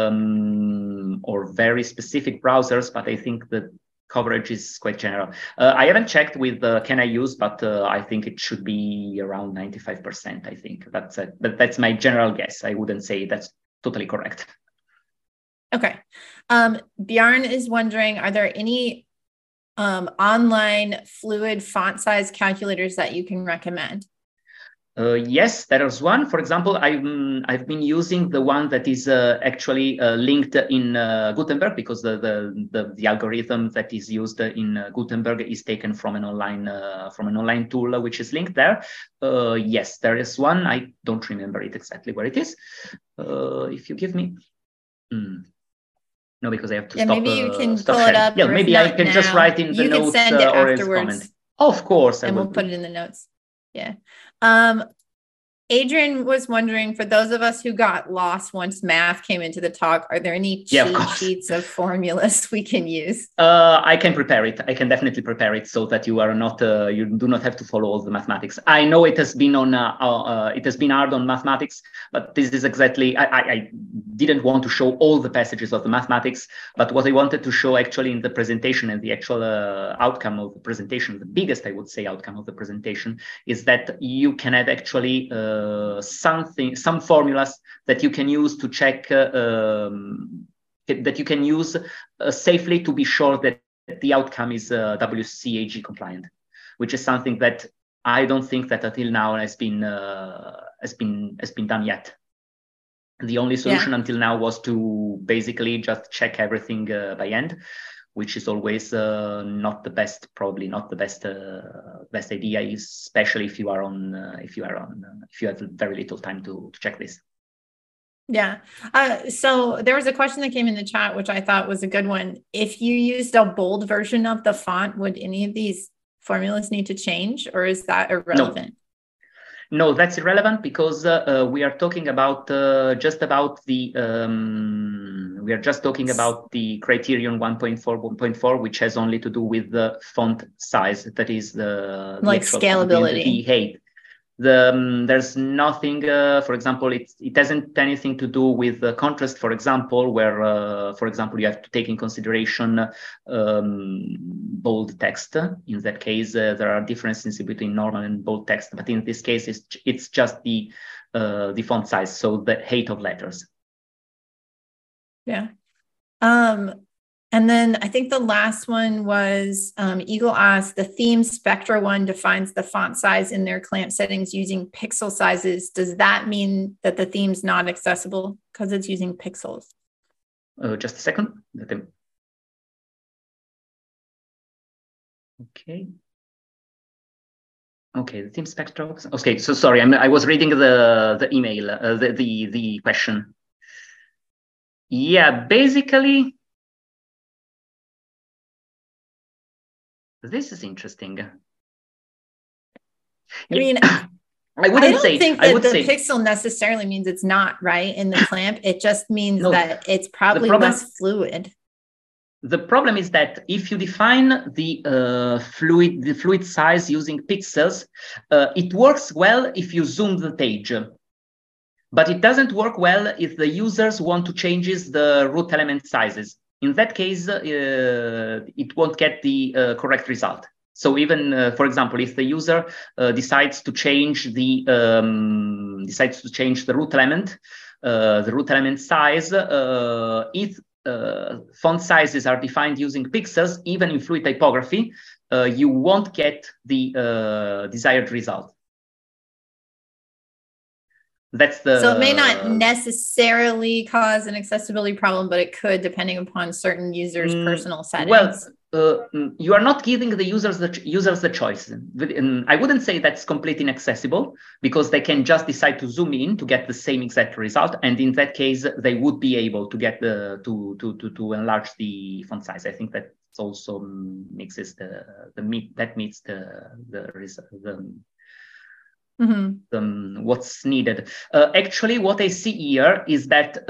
um, or very specific browsers, but I think that coverage is quite general. Uh, I haven't checked with uh, Can I Use, but uh, I think it should be around ninety-five percent. I think that's a, that, that's my general guess. I wouldn't say that's totally correct. Okay. Um, Bjarne is wondering, are there any um, online fluid font size calculators that you can recommend? Uh, yes, there is one. For example, I've, um, I've been using the one that is uh, actually uh, linked in uh, Gutenberg, because the, the, the, the algorithm that is used in uh, Gutenberg is taken from an online uh, from an online tool uh, which is linked there. Uh, yes, there is one. I don't remember it exactly where it is. Uh, if you give me... Mm. No, because I have to yeah, stop. Maybe you can uh, pull it up. Yeah, maybe I can now, just write in the you notes can send it uh, or afterwards. comment. Of course, I and will we'll put it in the notes. Yeah. Um, Adrian was wondering, for those of us who got lost once math came into the talk, are there any cheat yeah, of sheets of formulas we can use? Uh, I can prepare it. I can definitely prepare it so that you are not, uh, you do not have to follow all the mathematics. I know it has been on, uh, uh, it has been hard on mathematics, but this is exactly, I, I, I didn't want to show all the passages of the mathematics, but what I wanted to show actually in the presentation and the actual uh, outcome of the presentation, the biggest, I would say, outcome of the presentation is that you can add actually uh, something, some formulas that you can use to check uh, um, that you can use uh, safely to be sure that the outcome is uh, W C A G compliant, which is something that I don't think that until now has been uh, has been has been done yet. The only solution yeah. until now was to basically just check everything uh, by hand, which is always uh, not the best, probably not the best uh, best idea, especially if you are on uh, if you are on uh, if you have very little time to, to check this. Yeah. Uh, so there was a question that came in the chat, which I thought was a good one. If you used a bold version of the font, would any of these formulas need to change, or is that irrelevant? No, no that's irrelevant, because uh, uh, we are talking about uh, just about the um, we are just talking about the criterion one point four, one point four, which has only to do with the font size. That is the, the like actual scalability. The height. The, um, there's nothing, uh, for example, it, it hasn't anything to do with the contrast, for example, where, uh, for example, you have to take in consideration um, bold text. In that case, uh, there are differences between normal and bold text, but in this case, it's, it's just the, uh, the font size, so the height of letters. Yeah. Um, And then I think the last one was um, Eagle asked, the theme Spectra one defines the font size in their clamp settings using pixel sizes. Does that mean that the theme's not accessible because it's using pixels? Uh, just a second. Okay. Okay, the theme Spectra. Okay, so sorry, I'm, I was reading the the email, uh, the, the the question. Yeah, basically. This is interesting. I mean, I wouldn't I don't say, think that I would the say, pixel necessarily means it's not right in the clamp. It just means no, that it's probably problem, less fluid. The problem is that if you define the uh, fluid, the fluid size using pixels, uh, it works well if you zoom the page, but it doesn't work well if the users want to change the root element sizes. In that case, uh, it won't get the uh, correct result. So even, uh, for example, if the user uh, decides to change the um, decides to change the root element, uh, the root element size, uh, if uh, font sizes are defined using pixels, even in fluid typography, uh, you won't get the uh, desired result. That's the. So it may not necessarily cause an accessibility problem, but it could, depending upon certain users' mm, personal settings. Well, uh, you are not giving the users the users the choice. I wouldn't say that's completely inaccessible, because they can just decide to zoom in to get the same exact result, and in that case, they would be able to get the to to to, to enlarge the font size. I think that also mixes the the meet that meets the the the. Mm-hmm. Um, what's needed. Uh, actually, what I see here is that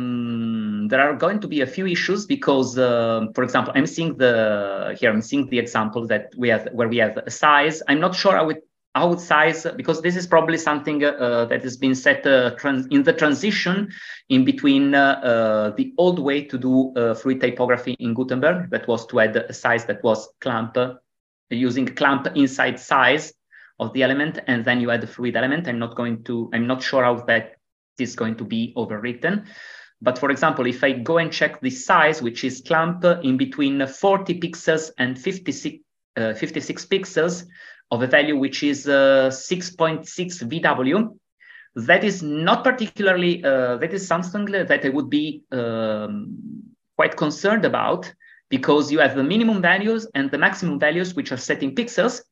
um, there are going to be a few issues because, uh, for example, I'm seeing the here. I'm seeing the example that we have where we have a size. I'm not sure how it how it size, because this is probably something uh, that has been set uh, trans in the transition in between uh, uh, the old way to do uh, fluid typography in Gutenberg, that was to add a size that was clamp uh, using clamp inside size of the element, and then you add the fluid element. I'm not going to, I'm not sure how that is going to be overwritten. But for example, if I go and check the size, which is clamp in between forty pixels and fifty-six, uh, fifty-six pixels of a value which is uh, six point six V W, that is not particularly, uh, that is something that I would be um, quite concerned about, because you have the minimum values and the maximum values which are set in pixels,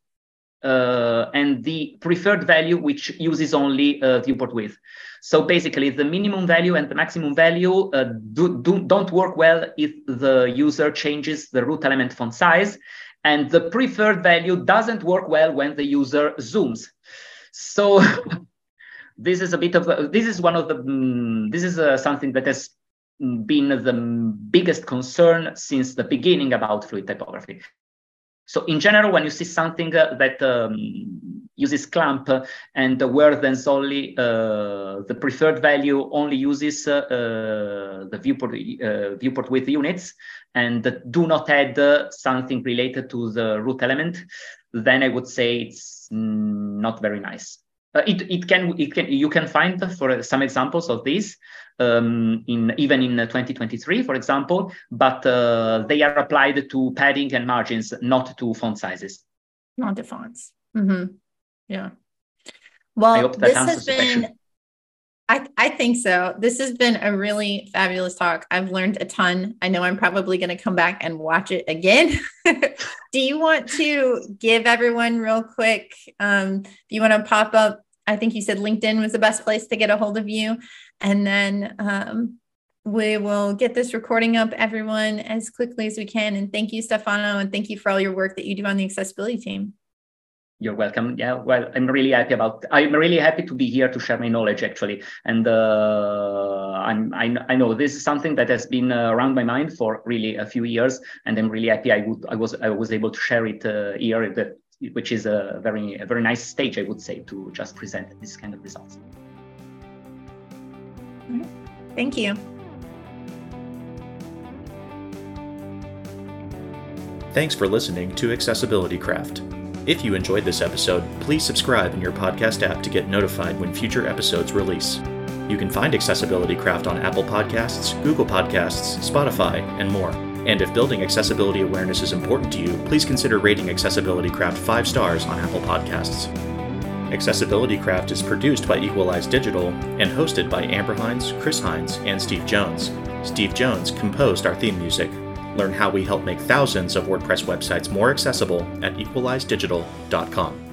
Uh, and the preferred value, which uses only uh, viewport width. So basically, the minimum value and the maximum value uh, do, do, don't work well if the user changes the root element font size, and the preferred value doesn't work well when the user zooms. So this is a bit of a, this is one of the um, this is uh, something that has been the biggest concern since the beginning about fluid typography. So in general, when you see something uh, that um, uses clamp uh, and where there's only uh, the preferred value only uses uh, uh, the viewport uh, viewport width units and do not add uh, something related to the root element, then I would say it's not very nice. Uh, it it can it can you can find for some examples of this um, in even in twenty twenty-three, for example, but uh, they are applied to padding and margins, not to font sizes. Not to fonts. Mm-hmm. Yeah. Well, this has been. I I think so. This has been a really fabulous talk. I've learned a ton. I know I'm probably going to come back and watch it again. Do you want to give everyone real quick? Um, do you want to pop up? I think you said LinkedIn was the best place to get a hold of you. And then um, we will get this recording up, everyone, as quickly as we can. And thank you, Stefano. And thank you for all your work that you do on the accessibility team. You're welcome. Yeah, well, I'm really happy about, I'm really happy to be here to share my knowledge, actually. And uh, I'm, I, I know this is something that has been uh, around my mind for really a few years. And I'm really happy I, would, I, was, I was able to share it uh, here, the, which is a very, a very nice stage, I would say, to just present this kind of results. Thank you. Thanks for listening to Accessibility Craft. If you enjoyed this episode, please subscribe in your podcast app to get notified when future episodes release. You can find Accessibility Craft on Apple Podcasts, Google Podcasts, Spotify, and more. And if building accessibility awareness is important to you, please consider rating Accessibility Craft five stars on Apple Podcasts. Accessibility Craft is produced by Equalize Digital and hosted by Amber Hines, Chris Hines, and Steve Jones. Steve Jones composed our theme music. Learn how we help make thousands of WordPress websites more accessible at equalize digital dot com.